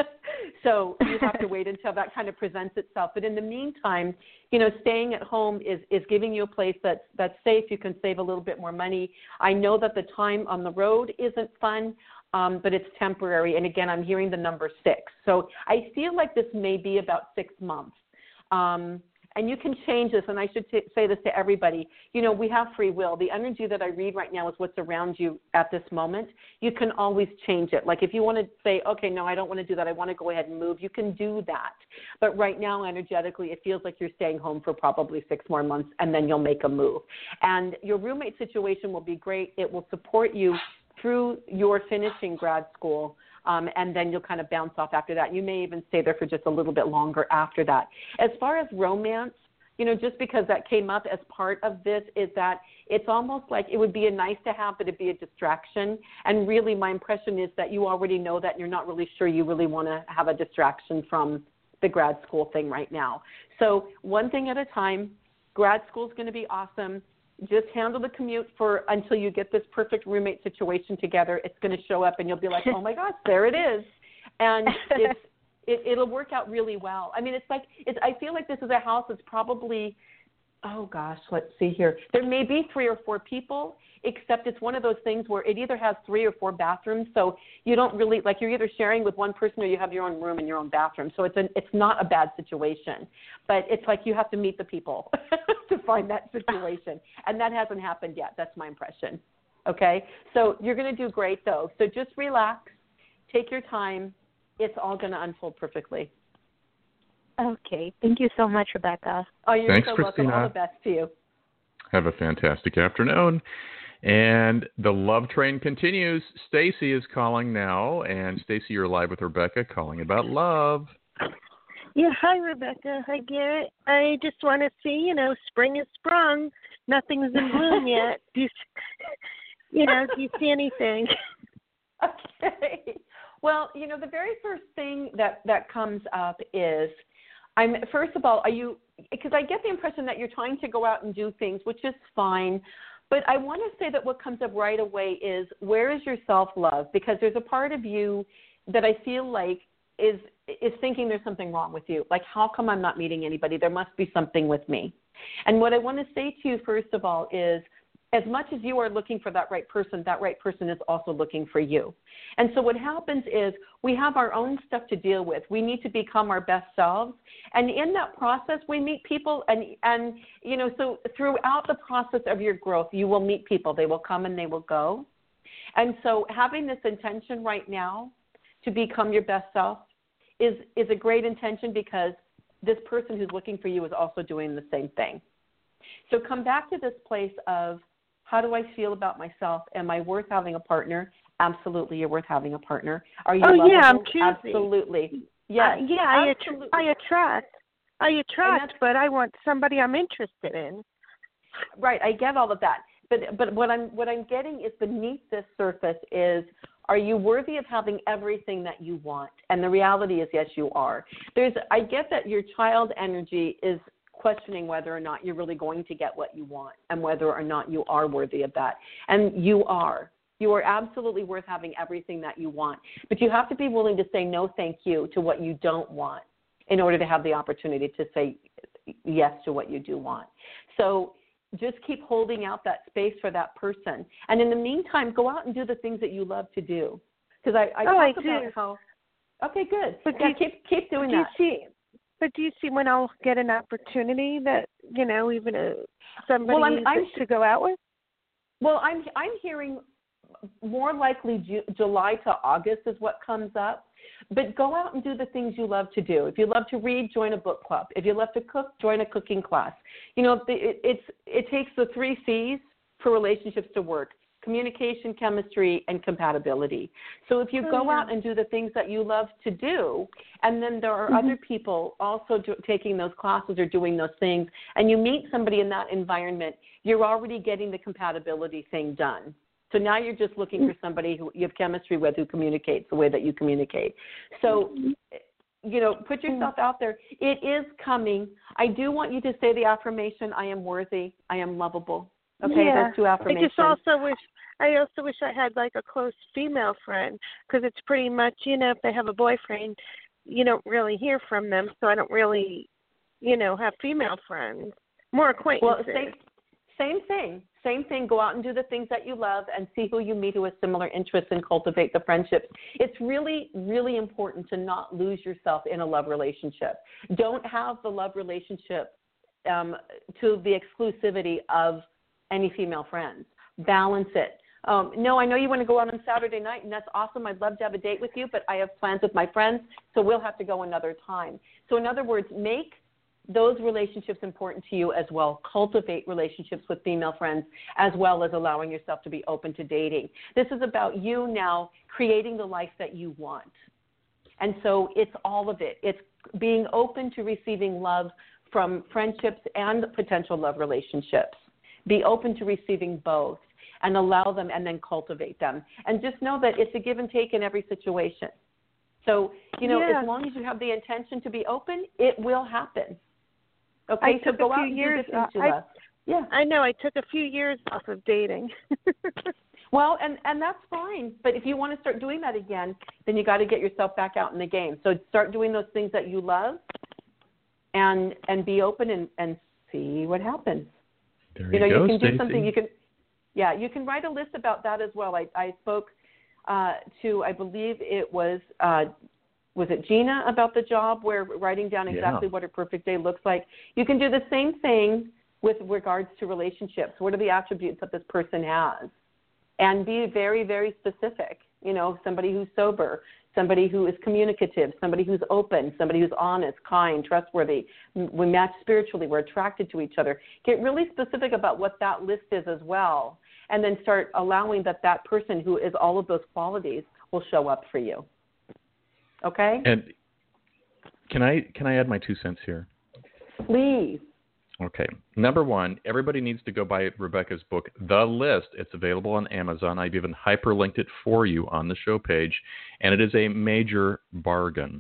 So you have to wait until that kind of presents itself. But in the meantime, you know, staying at home is, is giving you a place that's, that's safe. You can save a little bit more money. I know that the time on the road isn't fun, um, but it's temporary. And again, I'm hearing the number six. So I feel like this may be about six months. Um, And you can change this, and I should t- say this to everybody. You know, we have free will. The energy that I read right now is what's around you at this moment. You can always change it. Like if you want to say, okay, no, I don't want to do that. I want to go ahead and move. You can do that. But right now, energetically, it feels like you're staying home for probably six more months, and then you'll make a move. And your roommate situation will be great. It will support you through your finishing grad school. Um, and then you'll kind of bounce off after that. You may even stay there for just a little bit longer after that. As far as romance, you know, just because that came up as part of this is that it's almost like it would be a nice to have, but it'd be a distraction. And really my impression is that you already know that and you're not really sure you really want to have a distraction from the grad school thing right now. So one thing at a time. Grad school is going to be awesome. Just handle the commute for until you get this perfect roommate situation together. It's going to show up, and you'll be like, "Oh my gosh, there it is," and it's, it, it'll work out really well. I mean, it's like it's. I feel like this is a house that's probably, oh gosh, let's see here. There may be three or four people, except it's one of those things where it either has three or four bathrooms, so you don't really like you're either sharing with one person or you have your own room and your own bathroom. So it's an it's not a bad situation, but it's like you have to meet the people to find that situation, and that hasn't happened yet. That's my impression. Okay, so you're going to do great though. So just relax, take your time. It's all going to unfold perfectly. Okay, thank you so much, Rebecca. Oh, you're Thanks, so Christina. welcome. All the best to you. Have a fantastic afternoon. And the love train continues. Stacy is calling now. And Stacy, you're live with Rebecca calling about love. Yeah, hi, Rebecca. Hi, Garrett. I just want to see, you know, spring is sprung. Nothing's in bloom yet. Do you, you know, do you see anything? Okay. Well, you know, the very first thing that, that comes up is, I'm first of all, are you, because I get the impression that you're trying to go out and do things, which is fine. But I want to say that what comes up right away is, where is your self-love? Because there's a part of you that I feel like is is thinking there's something wrong with you. Like, how come I'm not meeting anybody? There must be something with me. And what I want to say to you, first of all, is as much as you are looking for that right person, that right person is also looking for you. And so what happens is we have our own stuff to deal with. We need to become our best selves. And in that process, we meet people. And, and you know, so throughout the process of your growth, you will meet people. They will come and they will go. And so having this intention right now to become your best self is, is a great intention, because this person who's looking for you is also doing the same thing. So come back to this place of, how do I feel about myself? Am I worth having a partner? Absolutely, you're worth having a partner. Are you oh, lovable? yeah, I'm choosy. Absolutely. Yes, uh, yeah, I, absolutely. att- I attract. I attract, but I want somebody I'm interested in. Right, I get all of that. But but what I'm what I'm getting is beneath this surface is, are you worthy of having everything that you want? And the reality is, yes, you are. There's I get that your child energy is questioning whether or not you're really going to get what you want, and whether or not you are worthy of that. And you are. You are absolutely worth having everything that you want. But you have to be willing to say no thank you to what you don't want in order to have the opportunity to say yes to what you do want. So just keep holding out that space for that person. And in the meantime, go out and do the things that you love to do. Because I, I oh, talk I about do. how, okay, good. But yeah, do, keep, keep doing do that. You see, but do you see when I'll get an opportunity that, you know, even a, somebody well, I'm, I'm, to, to go out with? Well, I'm I'm hearing more likely Ju- July to August is what comes up. But go out and do the things you love to do. If you love to read, join a book club. If you love to cook, join a cooking class. You know, it, it's it takes the three C's for relationships to work: communication, chemistry, and compatibility. So if you Oh, go yeah. out and do the things that you love to do, and then there are Mm-hmm. other people also do, taking those classes or doing those things, and you meet somebody in that environment, you're already getting the compatibility thing done. So now you're just looking for somebody who you have chemistry with, who communicates the way that you communicate. So, you know, put yourself out there. It is coming. I do want you to say the affirmation, I am worthy, I am lovable. Okay, yeah. those two affirmations. I just also wish I also wish I had like a close female friend, because it's pretty much, you know, if they have a boyfriend, you don't really hear from them, so I don't really, you know, have female friends. More acquaintances. Well, same, same thing. Same thing. Go out and do the things that you love and see who you meet who has similar interests and cultivate the friendships. It's really, really important to not lose yourself in a love relationship. Don't have the love relationship um, to the exclusivity of any female friends. Balance it. Um, no, I know you want to go out on Saturday night, and that's awesome. I'd love to have a date with you, but I have plans with my friends, so we'll have to go another time. So in other words, make those relationships important to you as well. Cultivate relationships with female friends, as well as allowing yourself to be open to dating. This is about you now creating the life that you want. And so it's all of it. It's being open to receiving love from friendships and potential love relationships. Be open to receiving both and allow them and then cultivate them. And just know that it's a give and take in every situation. So, you know, Yeah. as long as you have the intention to be open, it will happen. Okay, I so took go a out few and years, do the things you uh, I- love. Yeah. I know I took a few years off of dating. Well, and, and that's fine. But if you want to start doing that again, then you got to get yourself back out in the game. So start doing those things that you love and and be open and, and see what happens. There You know, you go, you can Stacey. do something. You can, yeah, you can write a list about that as well. I, I spoke uh, to, I believe it was, uh, was it Gina about the job, where writing down exactly Yeah. what a perfect day looks like. You can do the same thing with regards to relationships. What are the attributes that this person has? And be very, very specific. You know, somebody who's sober, somebody who is communicative, somebody who's open, somebody who's honest, kind, trustworthy. We match spiritually. We're attracted to each other. Get really specific about what that list is as well, and then start allowing that that person who is all of those qualities will show up for you. Okay? And can I can I add my two cents here? Please. Okay. Number one, everybody needs to go buy Rebecca's book, The List. It's available on Amazon. I've even hyperlinked it for you on the show page, and it is a major bargain.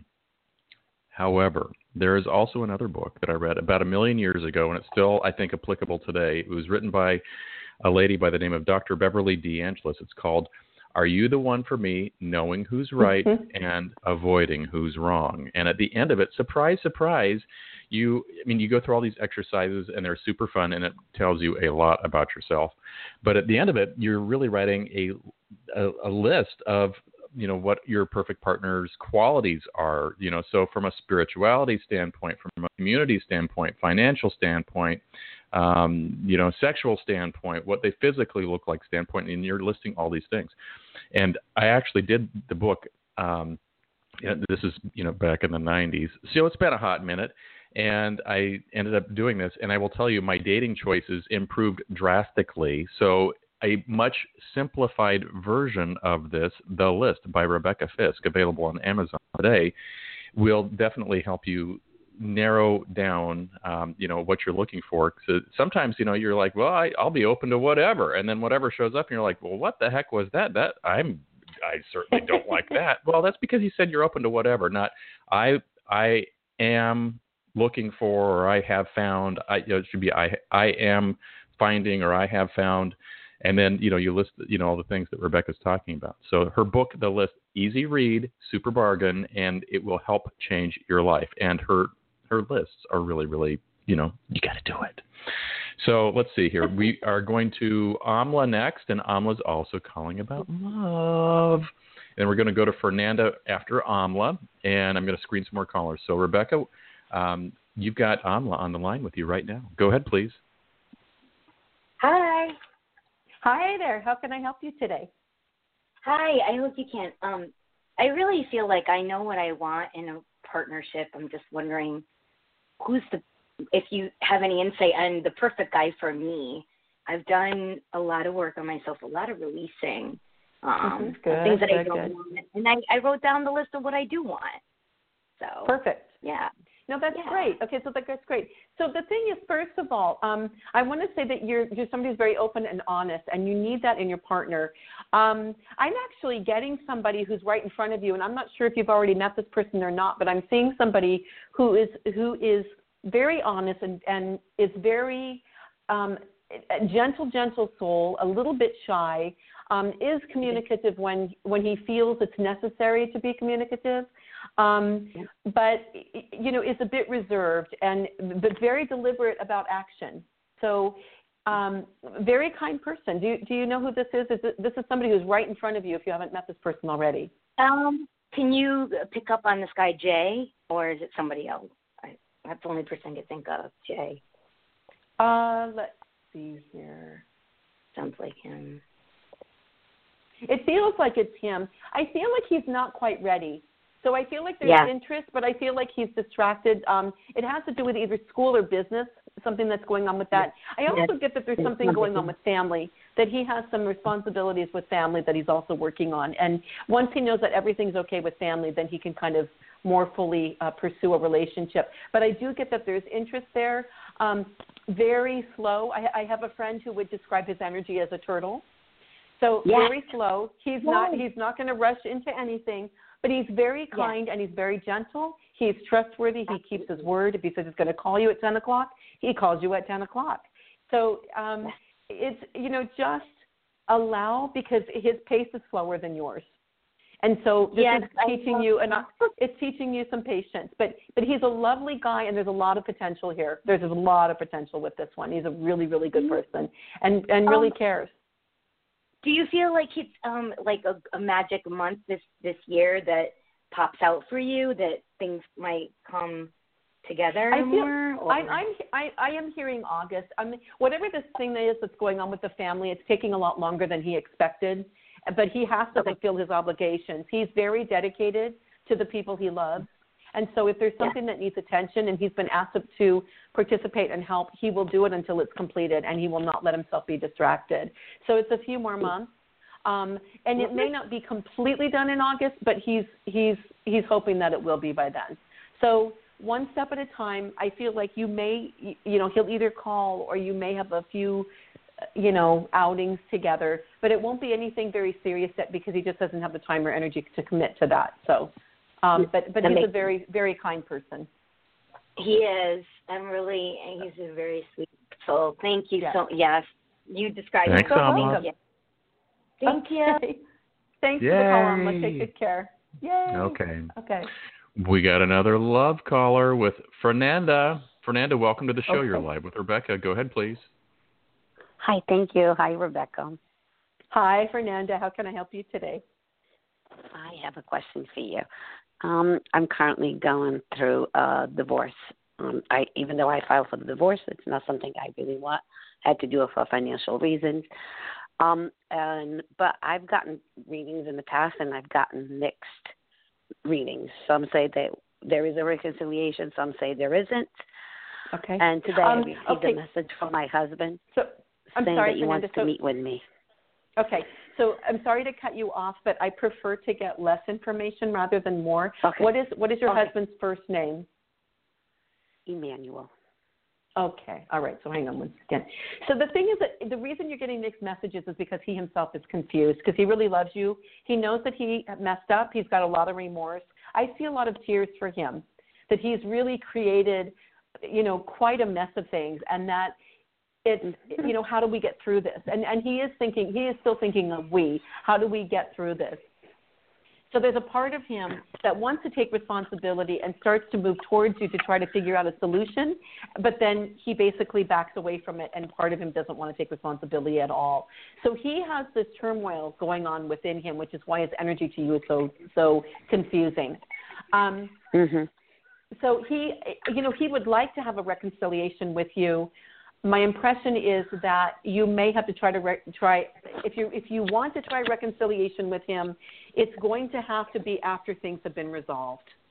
However, there is also another book that I read about a million years ago, and it's still, I think, applicable today. It was written by a lady by the name of Doctor Beverly DeAngelis. It's called Are You the One for Me? Knowing Who's Right and Avoiding Who's Wrong. And at the end of it, surprise, surprise, you, I mean, you go through all these exercises and they're super fun and it tells you a lot about yourself. But at the end of it, you're really writing a, a, a list of, you know, what your perfect partner's qualities are, you know, so from a spirituality standpoint, from a community standpoint, financial standpoint, um, you know, sexual standpoint, what they physically look like standpoint, and you're listing all these things. And I actually did the book, um, this is, you know, back in the nineties. So it's been a hot minute. And I ended up doing this, and I will tell you, my dating choices improved drastically. So a much simplified version of this, The List by Rebecca Fisk, available on Amazon today, will definitely help you narrow down, um, you know, what you're looking for. So sometimes, you know, you're like, well, I, I'll be open to whatever, and then whatever shows up, and you're like, well, what the heck was that? That I'm, I certainly don't like that. Well, that's because you said you're open to whatever, not I. I am looking for, or I have found. I, you know, it should be I. I am finding, or I have found. And then, you know, you list, you know, all the things that Rebecca's talking about. So her book, The List, easy read, super bargain, and it will help change your life. And her her lists are really, really, you know, you got to do it. So let's see here. We are going to Amla next, and Amla's also calling about love. And we're going to go to Fernanda after Amla, and I'm going to screen some more callers. So Rebecca, um, you've got Amla on the line with you right now. Go ahead, please. Hi. Hi there. How can I help you today? Hi. I hope you can. Um, I really feel like I know what I want in a partnership. I'm just wondering who's the, if you have any insight on the perfect guy for me. I've done a lot of work on myself, a lot of releasing, um, good, things that good, I don't good. want, and I, I wrote down the list of what I do want. So perfect. Yeah. No, that's yeah. great. Okay, so that's great. So the thing is, first of all, um, I want to say that you're you're somebody who's very open and honest, and you need that in your partner. Um, I'm actually getting somebody who's right in front of you, and I'm not sure if you've already met this person or not, but I'm seeing somebody who is who is very honest and, and is very um, a gentle, gentle soul, a little bit shy, um, is communicative when when he feels it's necessary to be communicative. Um, but, you know, is a bit reserved and but very deliberate about action. So um, very kind person. Do you, do you know who this is? Is it, this is somebody who's right in front of you if you haven't met this person already. Um, can you pick up on this guy, Jay, or is it somebody else? I, that's the only person I can think of, Jay. Uh, let's see here. Sounds like him. It feels like it's him. I feel like he's not quite ready. So I feel like there's yeah. interest, but I feel like he's distracted. Um, it has to do with either school or business, something that's going on with that. I also get that there's something going on with family, that he has some responsibilities with family that he's also working on. And once he knows that everything's okay with family, then he can kind of more fully uh, pursue a relationship. But I do get that there's interest there. Um, very slow. I, I have a friend who would describe his energy as a turtle. So yeah. very slow. He's yeah. not. He's not going to rush into anything. But he's very kind yeah. and he's very gentle. He's trustworthy. He keeps his word. If he says he's going to call you at ten o'clock, he calls you at ten o'clock. So um, it's, you know, just allow, because his pace is slower than yours. And so this yes, is teaching you, and it's teaching you some patience. But but he's a lovely guy, and there's a lot of potential here. There's a lot of potential with this one. He's a really, really good person and, and really um, cares. Do you feel like it's um, like a, a magic month this, this year that pops out for you, that things might come together I feel, more? Or? I, I'm, I, I am hearing August. I mean, whatever this thing is that's going on with the family, it's taking a lot longer than he expected, but he has to okay. fulfill his obligations. He's very dedicated to the people he loves. And so if there's something yeah. that needs attention and he's been asked to participate and help, he will do it until it's completed, and he will not let himself be distracted. So it's a few more months. Um, and it may not be completely done in August, but he's he's he's hoping that it will be by then. So one step at a time. I feel like you may, you know, he'll either call or you may have a few, you know, outings together, but it won't be anything very serious yet because he just doesn't have the time or energy to commit to that. So, um, but but he's a very very kind person. He is. I'm really. He's a very sweet soul. Thank you yes. so. Yes, you described Thanks, it so Alma. well. Thank okay. you. Thanks Yay. for the call, Alma. Take good care. Yay. Okay. Okay. We got another love caller with Fernanda. Fernanda, welcome to the show. Okay. You're live with Rebecca. Go ahead, please. Hi, thank you. Hi, Rebecca. Hi, Fernanda. How can I help you today? I have a question for you. Um, I'm currently going through a divorce. Um, I, even though I filed for the divorce, it's not something I really want. I had to do it for financial reasons. Um, and but I've gotten readings in the past, and I've gotten mixed readings. Some say that there is a reconciliation. Some say there isn't. Okay. And today um, I received okay. a message from my husband so, I'm saying sorry, that he Fernanda, wants to so, meet with me. Okay. So I'm sorry to cut you off, but I prefer to get less information rather than more. Okay. What is what is your okay. husband's first name? Emmanuel. Okay. All right. So hang on one second. So the thing is that the reason you're getting mixed messages is because he himself is confused, because he really loves you. He knows that he messed up. He's got a lot of remorse. I see a lot of tears for him, that he's really created, you know, quite a mess of things, and that it's, you know, how do we get through this? And and he is thinking, he is still thinking of we. How do we get through this? So there's a part of him that wants to take responsibility and starts to move towards you to try to figure out a solution, but then he basically backs away from it, and part of him doesn't want to take responsibility at all. So he has this turmoil going on within him, which is why his energy to you is so so confusing. Um, mm-hmm. So he, you know, he would like to have a reconciliation with you. My impression is that you may have to try to re- try if you if you want to try reconciliation with him, it's going to have to be after things have been resolved.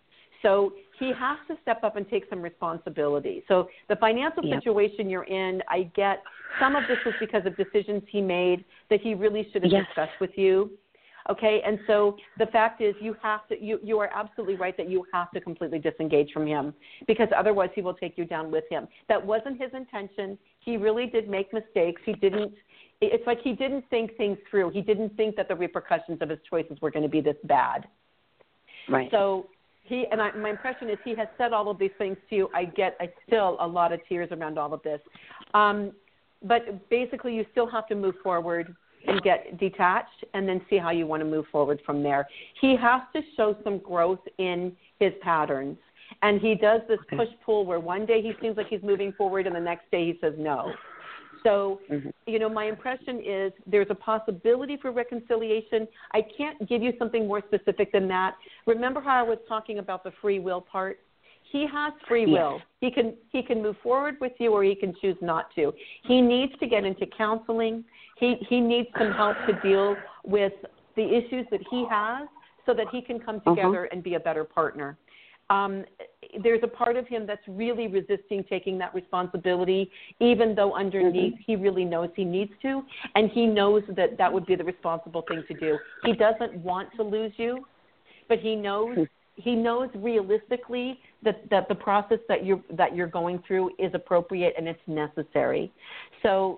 So he has to step up and take some responsibility. So the financial Yep. situation you're in, I get some of this was because of decisions he made that he really should have Yes. discussed with you. Okay, and so the fact is you have to, you, you are absolutely right that you have to completely disengage from him because otherwise he will take you down with him. That wasn't his intention. He really did make mistakes. He didn't, it's like he didn't think things through. He didn't think that the repercussions of his choices were going to be this bad. Right. So he, and I, my impression is he has said all of these things to you. I get I still a lot of tears around all of this. Um, but basically you still have to move forward and get detached and then see how you want to move forward from there. He has to show some growth in his patterns. And he does this okay. push-pull where one day he seems like he's moving forward and the next day he says no. So, mm-hmm. you know, my impression is there's a possibility for reconciliation. I can't give you something more specific than that. Remember how I was talking about the free will part? He has free will. Yes. He can he can move forward with you or he can choose not to. He needs to get into counseling. He he needs some help to deal with the issues that he has so that he can come together uh-huh. and be a better partner. Um, there's a part of him that's really resisting taking that responsibility, even though underneath mm-hmm. he really knows he needs to, and he knows that that would be the responsible thing to do. He doesn't want to lose you, but he knows he knows realistically that, that the process that you're that you're going through is appropriate and it's necessary. So,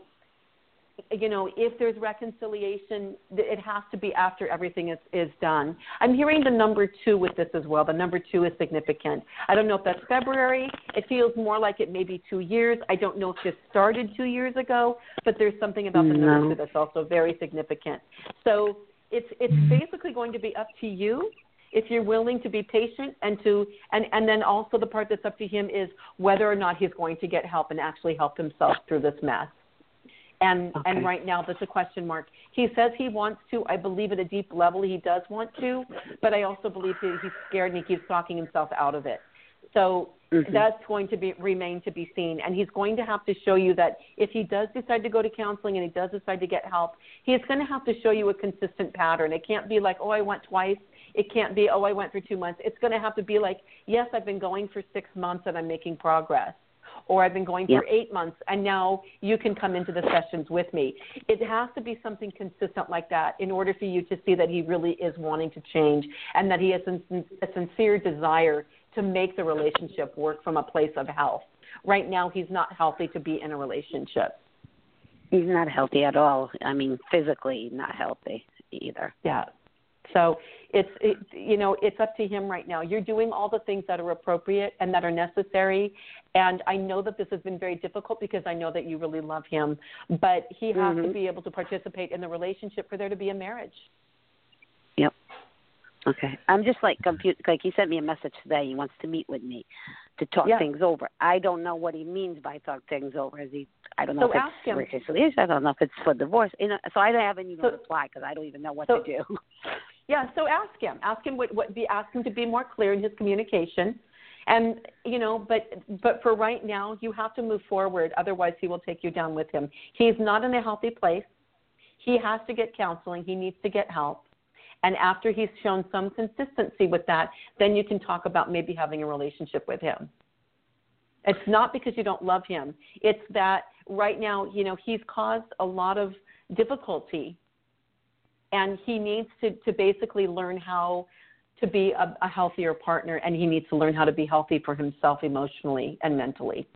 you know, if there's reconciliation, it has to be after everything is, is done. I'm hearing the number two with this as well. The number two is significant. I don't know if that's February. It feels more like it may be two years. I don't know if this started two years ago, but there's something about the no. number two that's also very significant. So it's it's basically going to be up to you if you're willing to be patient and to and, and then also the part that's up to him is whether or not he's going to get help and actually help himself through this mess. And okay. and right now, that's a question mark. He says he wants to. I believe at a deep level he does want to, but I also believe that he's scared and he keeps talking himself out of it. So mm-hmm. that's going to be remain to be seen. And he's going to have to show you that if he does decide to go to counseling and he does decide to get help, he's going to have to show you a consistent pattern. It can't be like, oh, I went twice. It can't be, oh, I went for two months. It's going to have to be like, yes, I've been going for six months and I'm making progress. Or I've been going yep. for eight months, and now you can come into the sessions with me. It has to be something consistent like that in order for you to see that he really is wanting to change and that he has a sincere desire to make the relationship work from a place of health. Right now, he's not healthy to be in a relationship. He's not healthy at all. I mean, physically not healthy either. Yeah. So it's, it, you know, it's up to him right now. You're doing all the things that are appropriate and that are necessary. And I know that this has been very difficult because I know that you really love him. But he has mm-hmm. to be able to participate in the relationship for there to be a marriage. Yep. Okay. I'm just like confused. Like he sent me a message today. He wants to meet with me to talk yeah. things over. I don't know what he means by talk things over. Is he? I don't know so if ask it's him. reconciliation. I don't know if it's for divorce. You know, so I haven't even so, replied because I don't even know what so, to do. Yeah. So ask him. Ask him what, what be. Ask him to be more clear in his communication. And, you know, but but for right now, you have to move forward. Otherwise, he will take you down with him. He's not in a healthy place. He has to get counseling. He needs to get help. And after he's shown some consistency with that, then you can talk about maybe having a relationship with him. It's not because you don't love him. It's that right now, you know, he's caused a lot of difficulty. And he needs to, to basically learn how to be a, a healthier partner, and he needs to learn how to be healthy for himself emotionally and mentally.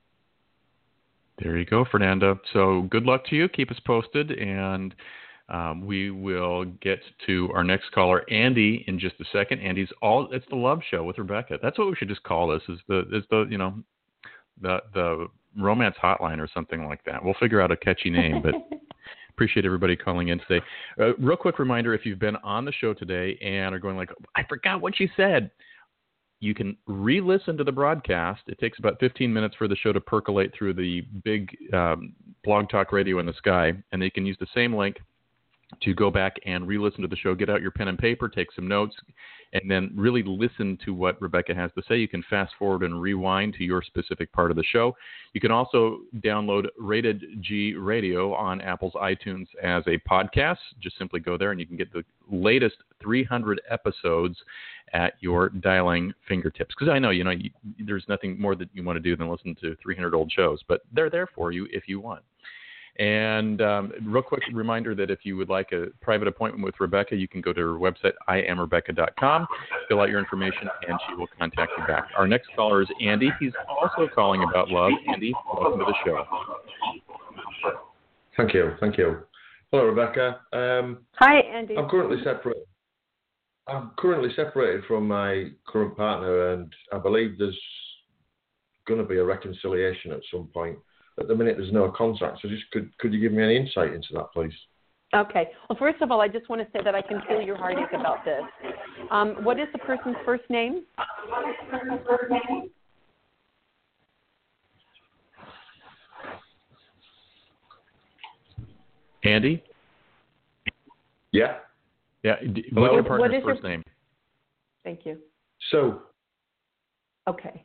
There you go, Fernanda. So good luck to you. Keep us posted, and um, we will get to our next caller, Andy, in just a second. Andy's all it's the Love Show with Rebecca. That's what we should just call this. Is the is the you know the the romance hotline or something like that. We'll figure out a catchy name, but. Appreciate everybody calling in today. Uh, real quick reminder, if you've been on the show today and are going like, I forgot what you said, you can re-listen to the broadcast. It takes about fifteen minutes for the show to percolate through the big um, Blog Talk Radio in the sky, and they can use the same link to go back and re-listen to the show, get out your pen and paper, take some notes, and then really listen to what Rebecca has to say. You can fast forward and rewind to your specific part of the show. You can also download Rated G Radio on Apple's iTunes as a podcast. Just simply go there and you can get the latest three hundred episodes at your dialing fingertips. Because I know, you know, you, there's nothing more that you want to do than listen to three hundred old shows, but they're there for you if you want. And um, real quick reminder that if you would like a private appointment with Rebecca, you can go to her website, I am Rebecca dot com, fill out your information, and she will contact you back. Our next caller is Andy. He's also calling about love. Andy, welcome to the show. Thank you. Thank you. Hello, Rebecca. Um, Hi, Andy. I'm currently separated. I'm currently separated from my current partner, and I believe there's going to be a reconciliation at some point. At the minute, there's no contract, so just could could you give me any insight into that, please? Okay. Well, first of all, I just want to say that I can feel your heartache about this. Um, what is the person's first name? Andy? Yeah? Yeah. What's your partner's what is first your... name? Thank you. So. Okay.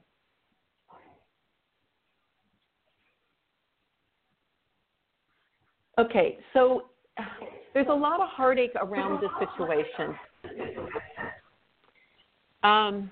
Okay, so there's a lot of heartache around this situation. Um,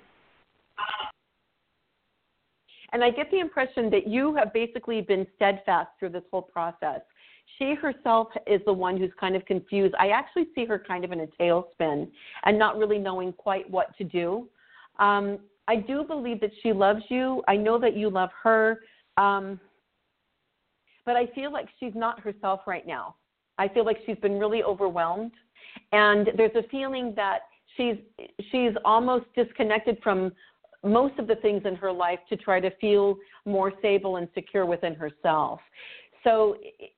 and I get the impression that you have basically been steadfast through this whole process. She herself is the one who's kind of confused. I actually see her kind of in a tailspin and not really knowing quite what to do. Um, I do believe that she loves you. I know that you love her. Um, But I feel like she's not herself right now. I feel like she's been really overwhelmed. And there's a feeling that she's she's almost disconnected from most of the things in her life to try to feel more stable and secure within herself. So,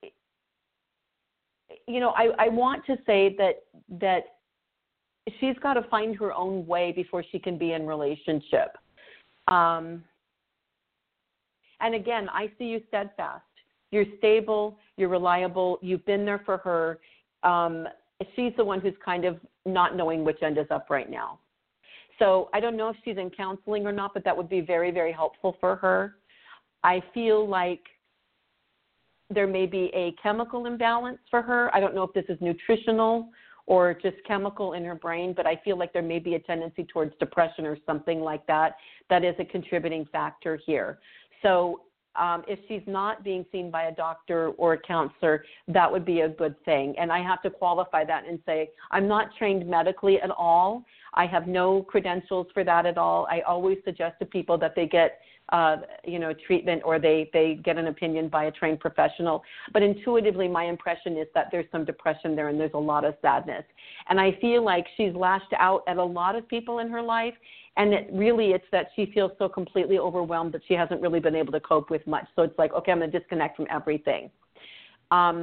you know, I, I want to say that that she's got to find her own way before she can be in relationship. Um, and again, I see you steadfast. You're stable, you're reliable, you've been there for her. Um, she's the one who's kind of not knowing which end is up right now. So I don't know if she's in counseling or not, but that would be very, very helpful for her. I feel like there may be a chemical imbalance for her. I don't know if this is nutritional or just chemical in her brain, but I feel like there may be a tendency towards depression or something like that. That is a contributing factor here. So Um, if she's not being seen by a doctor or a counselor, that would be a good thing. And I have to qualify that and say, I'm not trained medically at all. I have no credentials for that at all. I always suggest to people that they get, uh, you know, treatment or they, they get an opinion by a trained professional. But intuitively, my impression is that there's some depression there and there's a lot of sadness. And I feel like she's lashed out at a lot of people in her life. And it really, it's that she feels so completely overwhelmed that she hasn't really been able to cope with much. So it's like, okay, I'm going to disconnect from everything. Um,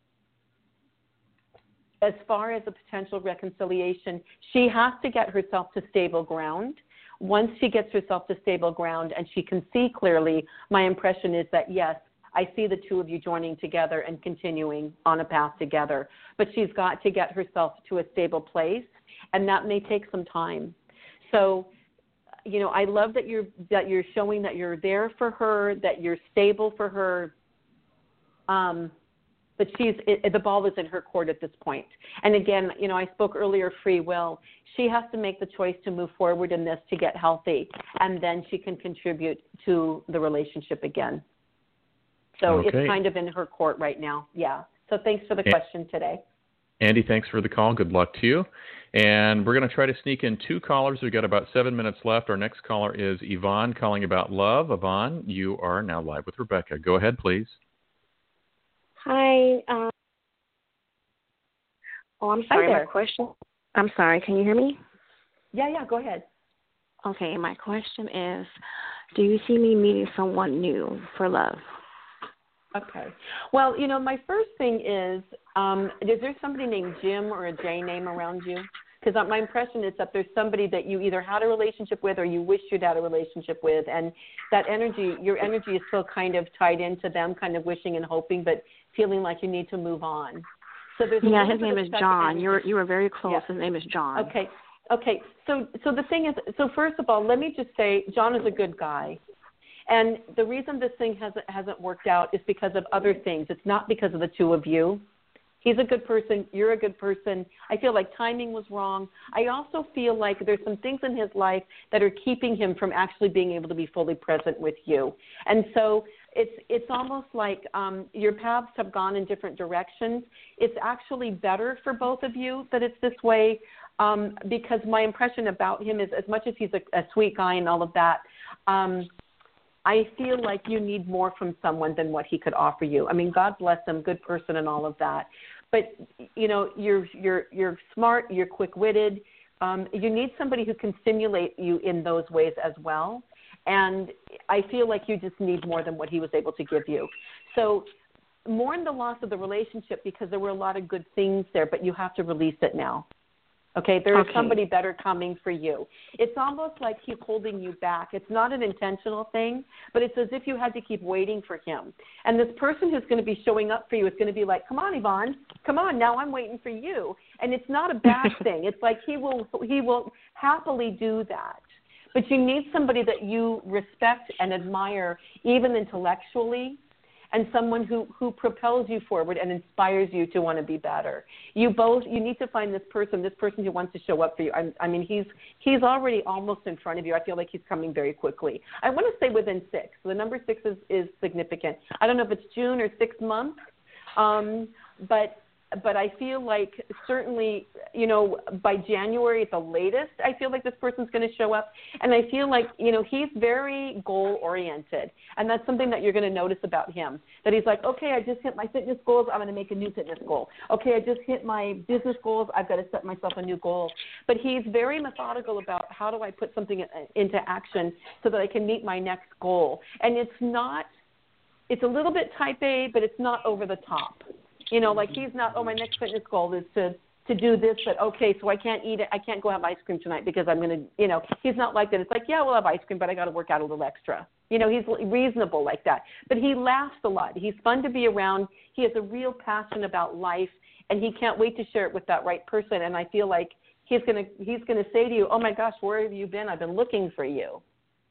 as far as a potential reconciliation, she has to get herself to stable ground. Once she gets herself to stable ground and she can see clearly, my impression is that, yes, I see the two of you joining together and continuing on a path together. But she's got to get herself to a stable place, and that may take some time. So, you know, I love that you're that you're showing that you're there for her, that you're stable for her. Um, but she's it, the ball is in her court at this point. And again, you know, I spoke earlier, free will. She has to make the choice to move forward in this to get healthy, and then she can contribute to the relationship again. So okay. It's kind of in her court right now. Yeah. So thanks for the and, question today. Andy, thanks for the call. Good luck to you. And we're going to try to sneak in two callers. We've got about seven minutes left. Our next caller is Yvonne calling about love. Yvonne, you are now live with Rebecca. Go ahead, please. Hi. Um, oh, I'm sorry. My question. I'm sorry. Can you hear me? Yeah, yeah. Go ahead. Okay. My question is, do you see me meeting someone new for love? Okay. Well, you know, my first thing is, um, is there somebody named Jim or a J name around you? Because my impression is that there's somebody that you either had a relationship with or you wish you'd had a relationship with, and that energy, your energy is still kind of tied into them, kind of wishing and hoping, but feeling like you need to move on. So there's a yeah, his name is John. energy. You're you were very close. Yeah. His name is John. Okay. Okay, so so the thing is, so first of all, let me just say, John is a good guy, and the reason this thing hasn't hasn't worked out is because of other things. It's not because of the two of you. He's a good person. You're a good person. I feel like timing was wrong. I also feel like there's some things in his life that are keeping him from actually being able to be fully present with you, and so it's it's almost like um, your paths have gone in different directions. It's actually better for both of you that it's this way. Um, because my impression about him is, as much as he's a, a sweet guy and all of that, um, I feel like you need more from someone than what he could offer you. I mean, God bless him, good person and all of that. But, you know, you're you're you're smart, you're quick-witted. Um, you need somebody who can stimulate you in those ways as well. And I feel like you just need more than what he was able to give you. So mourn the loss of the relationship because there were a lot of good things there, but you have to release it now. Okay, there is Okay. somebody better coming for you. It's almost like he's holding you back. It's not an intentional thing, but it's as if you had to keep waiting for him. And this person who's going to be showing up for you is going to be like, come on, Yvonne, come on, now I'm waiting for you. And it's not a bad thing. It's like he will he will happily do that. But you need somebody that you respect and admire, even intellectually, and someone who, who propels you forward and inspires you to want to be better. You both, you need to find this person, this person who wants to show up for you. I, I mean, he's he's already almost in front of you. I feel like he's coming very quickly. I want to say within six. The number six is, is significant. I don't know if it's June or six months, um, but but I feel like certainly, you know, by January at the latest, I feel like this person's going to show up. And I feel like, you know, he's very goal-oriented. And that's something that you're going to notice about him, that he's like, okay, I just hit my fitness goals. I'm going to make a new fitness goal. Okay, I just hit my business goals. I've got to set myself a new goal. But he's very methodical about how do I put something into action so that I can meet my next goal. And it's not, it's a little bit type A, but it's not over the top. You know, like he's not, oh, my next fitness goal is to, to do this, but okay, so I can't eat it. I can't go have ice cream tonight because I'm going to, you know, he's not like that. It's like, yeah, we'll have ice cream, but I got to work out a little extra. You know, he's reasonable like that. But he laughs a lot. He's fun to be around. He has a real passion about life, and he can't wait to share it with that right person. And I feel like he's going to he's going to say to you, oh, my gosh, where have you been? I've been looking for you.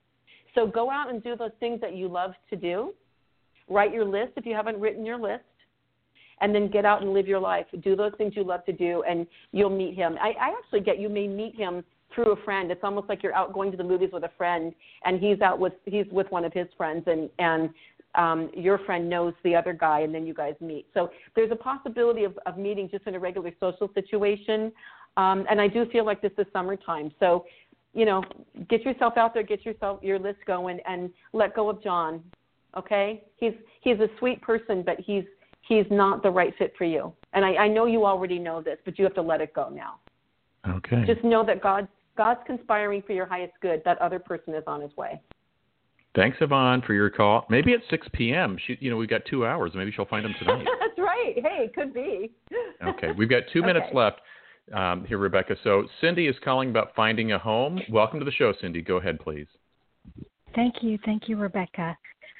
So go out and do those things that you love to do. Write your list if you haven't written your list. And then get out and live your life. Do those things you love to do, and you'll meet him. I, I actually get you may meet him through a friend. It's almost like you're out going to the movies with a friend, and he's out with he's with one of his friends, and and um, your friend knows the other guy, and then you guys meet. So there's a possibility of, of meeting just in a regular social situation. Um, and I do feel like this is summertime. So, you know, get yourself out there, get yourself your list going, and let go of John. Okay, he's he's a sweet person, but he's He's not the right fit for you. And I, I know you already know this, but you have to let it go now. Okay. Just know that God, God's conspiring for your highest good. That other person is on his way. Thanks, Yvonne, for your call. Maybe at six p.m. She, you know, we've got two hours. Maybe she'll find him tonight. That's right. Hey, it could be. Okay. We've got two minutes okay. left um, here, Rebecca. So Cindy is calling about finding a home. Welcome to the show, Cindy. Go ahead, please. Thank you. Thank you, Rebecca.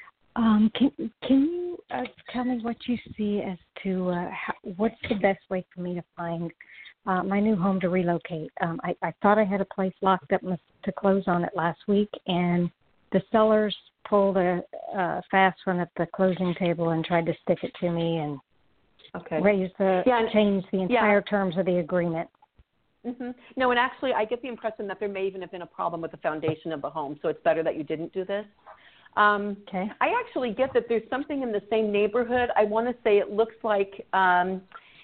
Um, can can you uh, tell me what you see as to uh, how, what's the best way for me to find uh, my new home to relocate? Um, I, I thought I had a place locked up to close on it last week, and the sellers pulled a, a fast one at the closing table and tried to stick it to me and okay. raise the yeah, and, change the entire yeah. terms of the agreement. Mm-hmm. No, and actually, I get the impression that there may even have been a problem with the foundation of the home, so it's better that you didn't do this. Um, okay. I actually get that there's something in the same neighborhood. I want to say it looks like, um,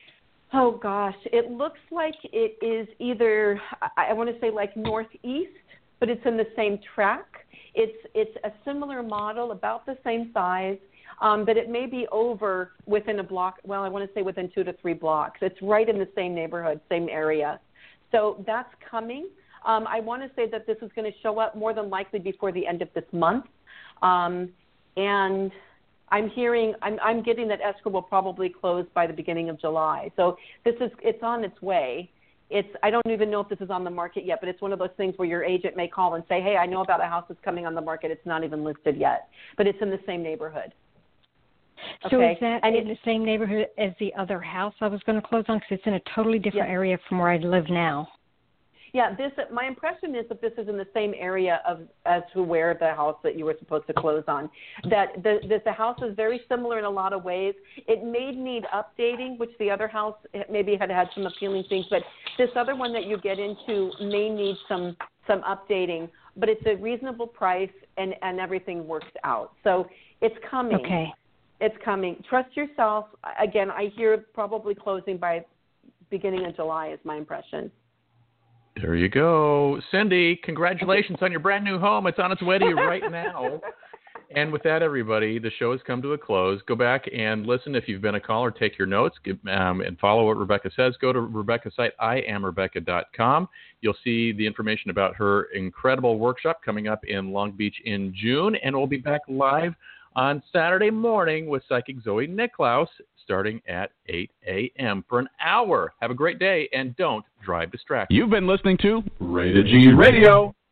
oh gosh, it looks like it is either, I, I want to say like northeast, but it's in the same track. It's it's a similar model, about the same size, um, but it may be over within a block. Well, I want to say within two to three blocks. It's right in the same neighborhood, same area. So that's coming. Um, I want to say that this is going to show up more than likely before the end of this month. Um, and I'm hearing, I'm, I'm getting that escrow will probably close by the beginning of July. So this is, it's on its way. It's, I don't even know if this is on the market yet, but it's one of those things where your agent may call and say, hey, I know about a house that's coming on the market. It's not even listed yet, but it's in the same neighborhood. So okay? is that and in the same neighborhood as the other house I was going to close on? Because it's in a totally different yes. area from where I live now. Yeah, this. My impression is that this is in the same area of as to where the house that you were supposed to close on. That the the, the house is very similar in a lot of ways. It may need updating, which the other house maybe had had some appealing things, but this other one that you get into may need some some updating. But it's a reasonable price, and, and everything works out. So it's coming. Okay. It's coming. Trust yourself. Again, I hear probably closing by beginning of July is my impression. There you go. Cindy, congratulations on your brand new home. It's on its way to you right now. And with that, everybody, the show has come to a close. Go back and listen if you've been a caller. Take your notes give, um, and follow what Rebecca says. Go to Rebecca's site, I am Rebecca dot com. You'll see the information about her incredible workshop coming up in Long Beach in June. And we'll be back live on Saturday morning with Psychic Zoe Nicklaus starting at eight a.m. for an hour. Have a great day, and don't drive distracted. You've been listening to Rated G Radio.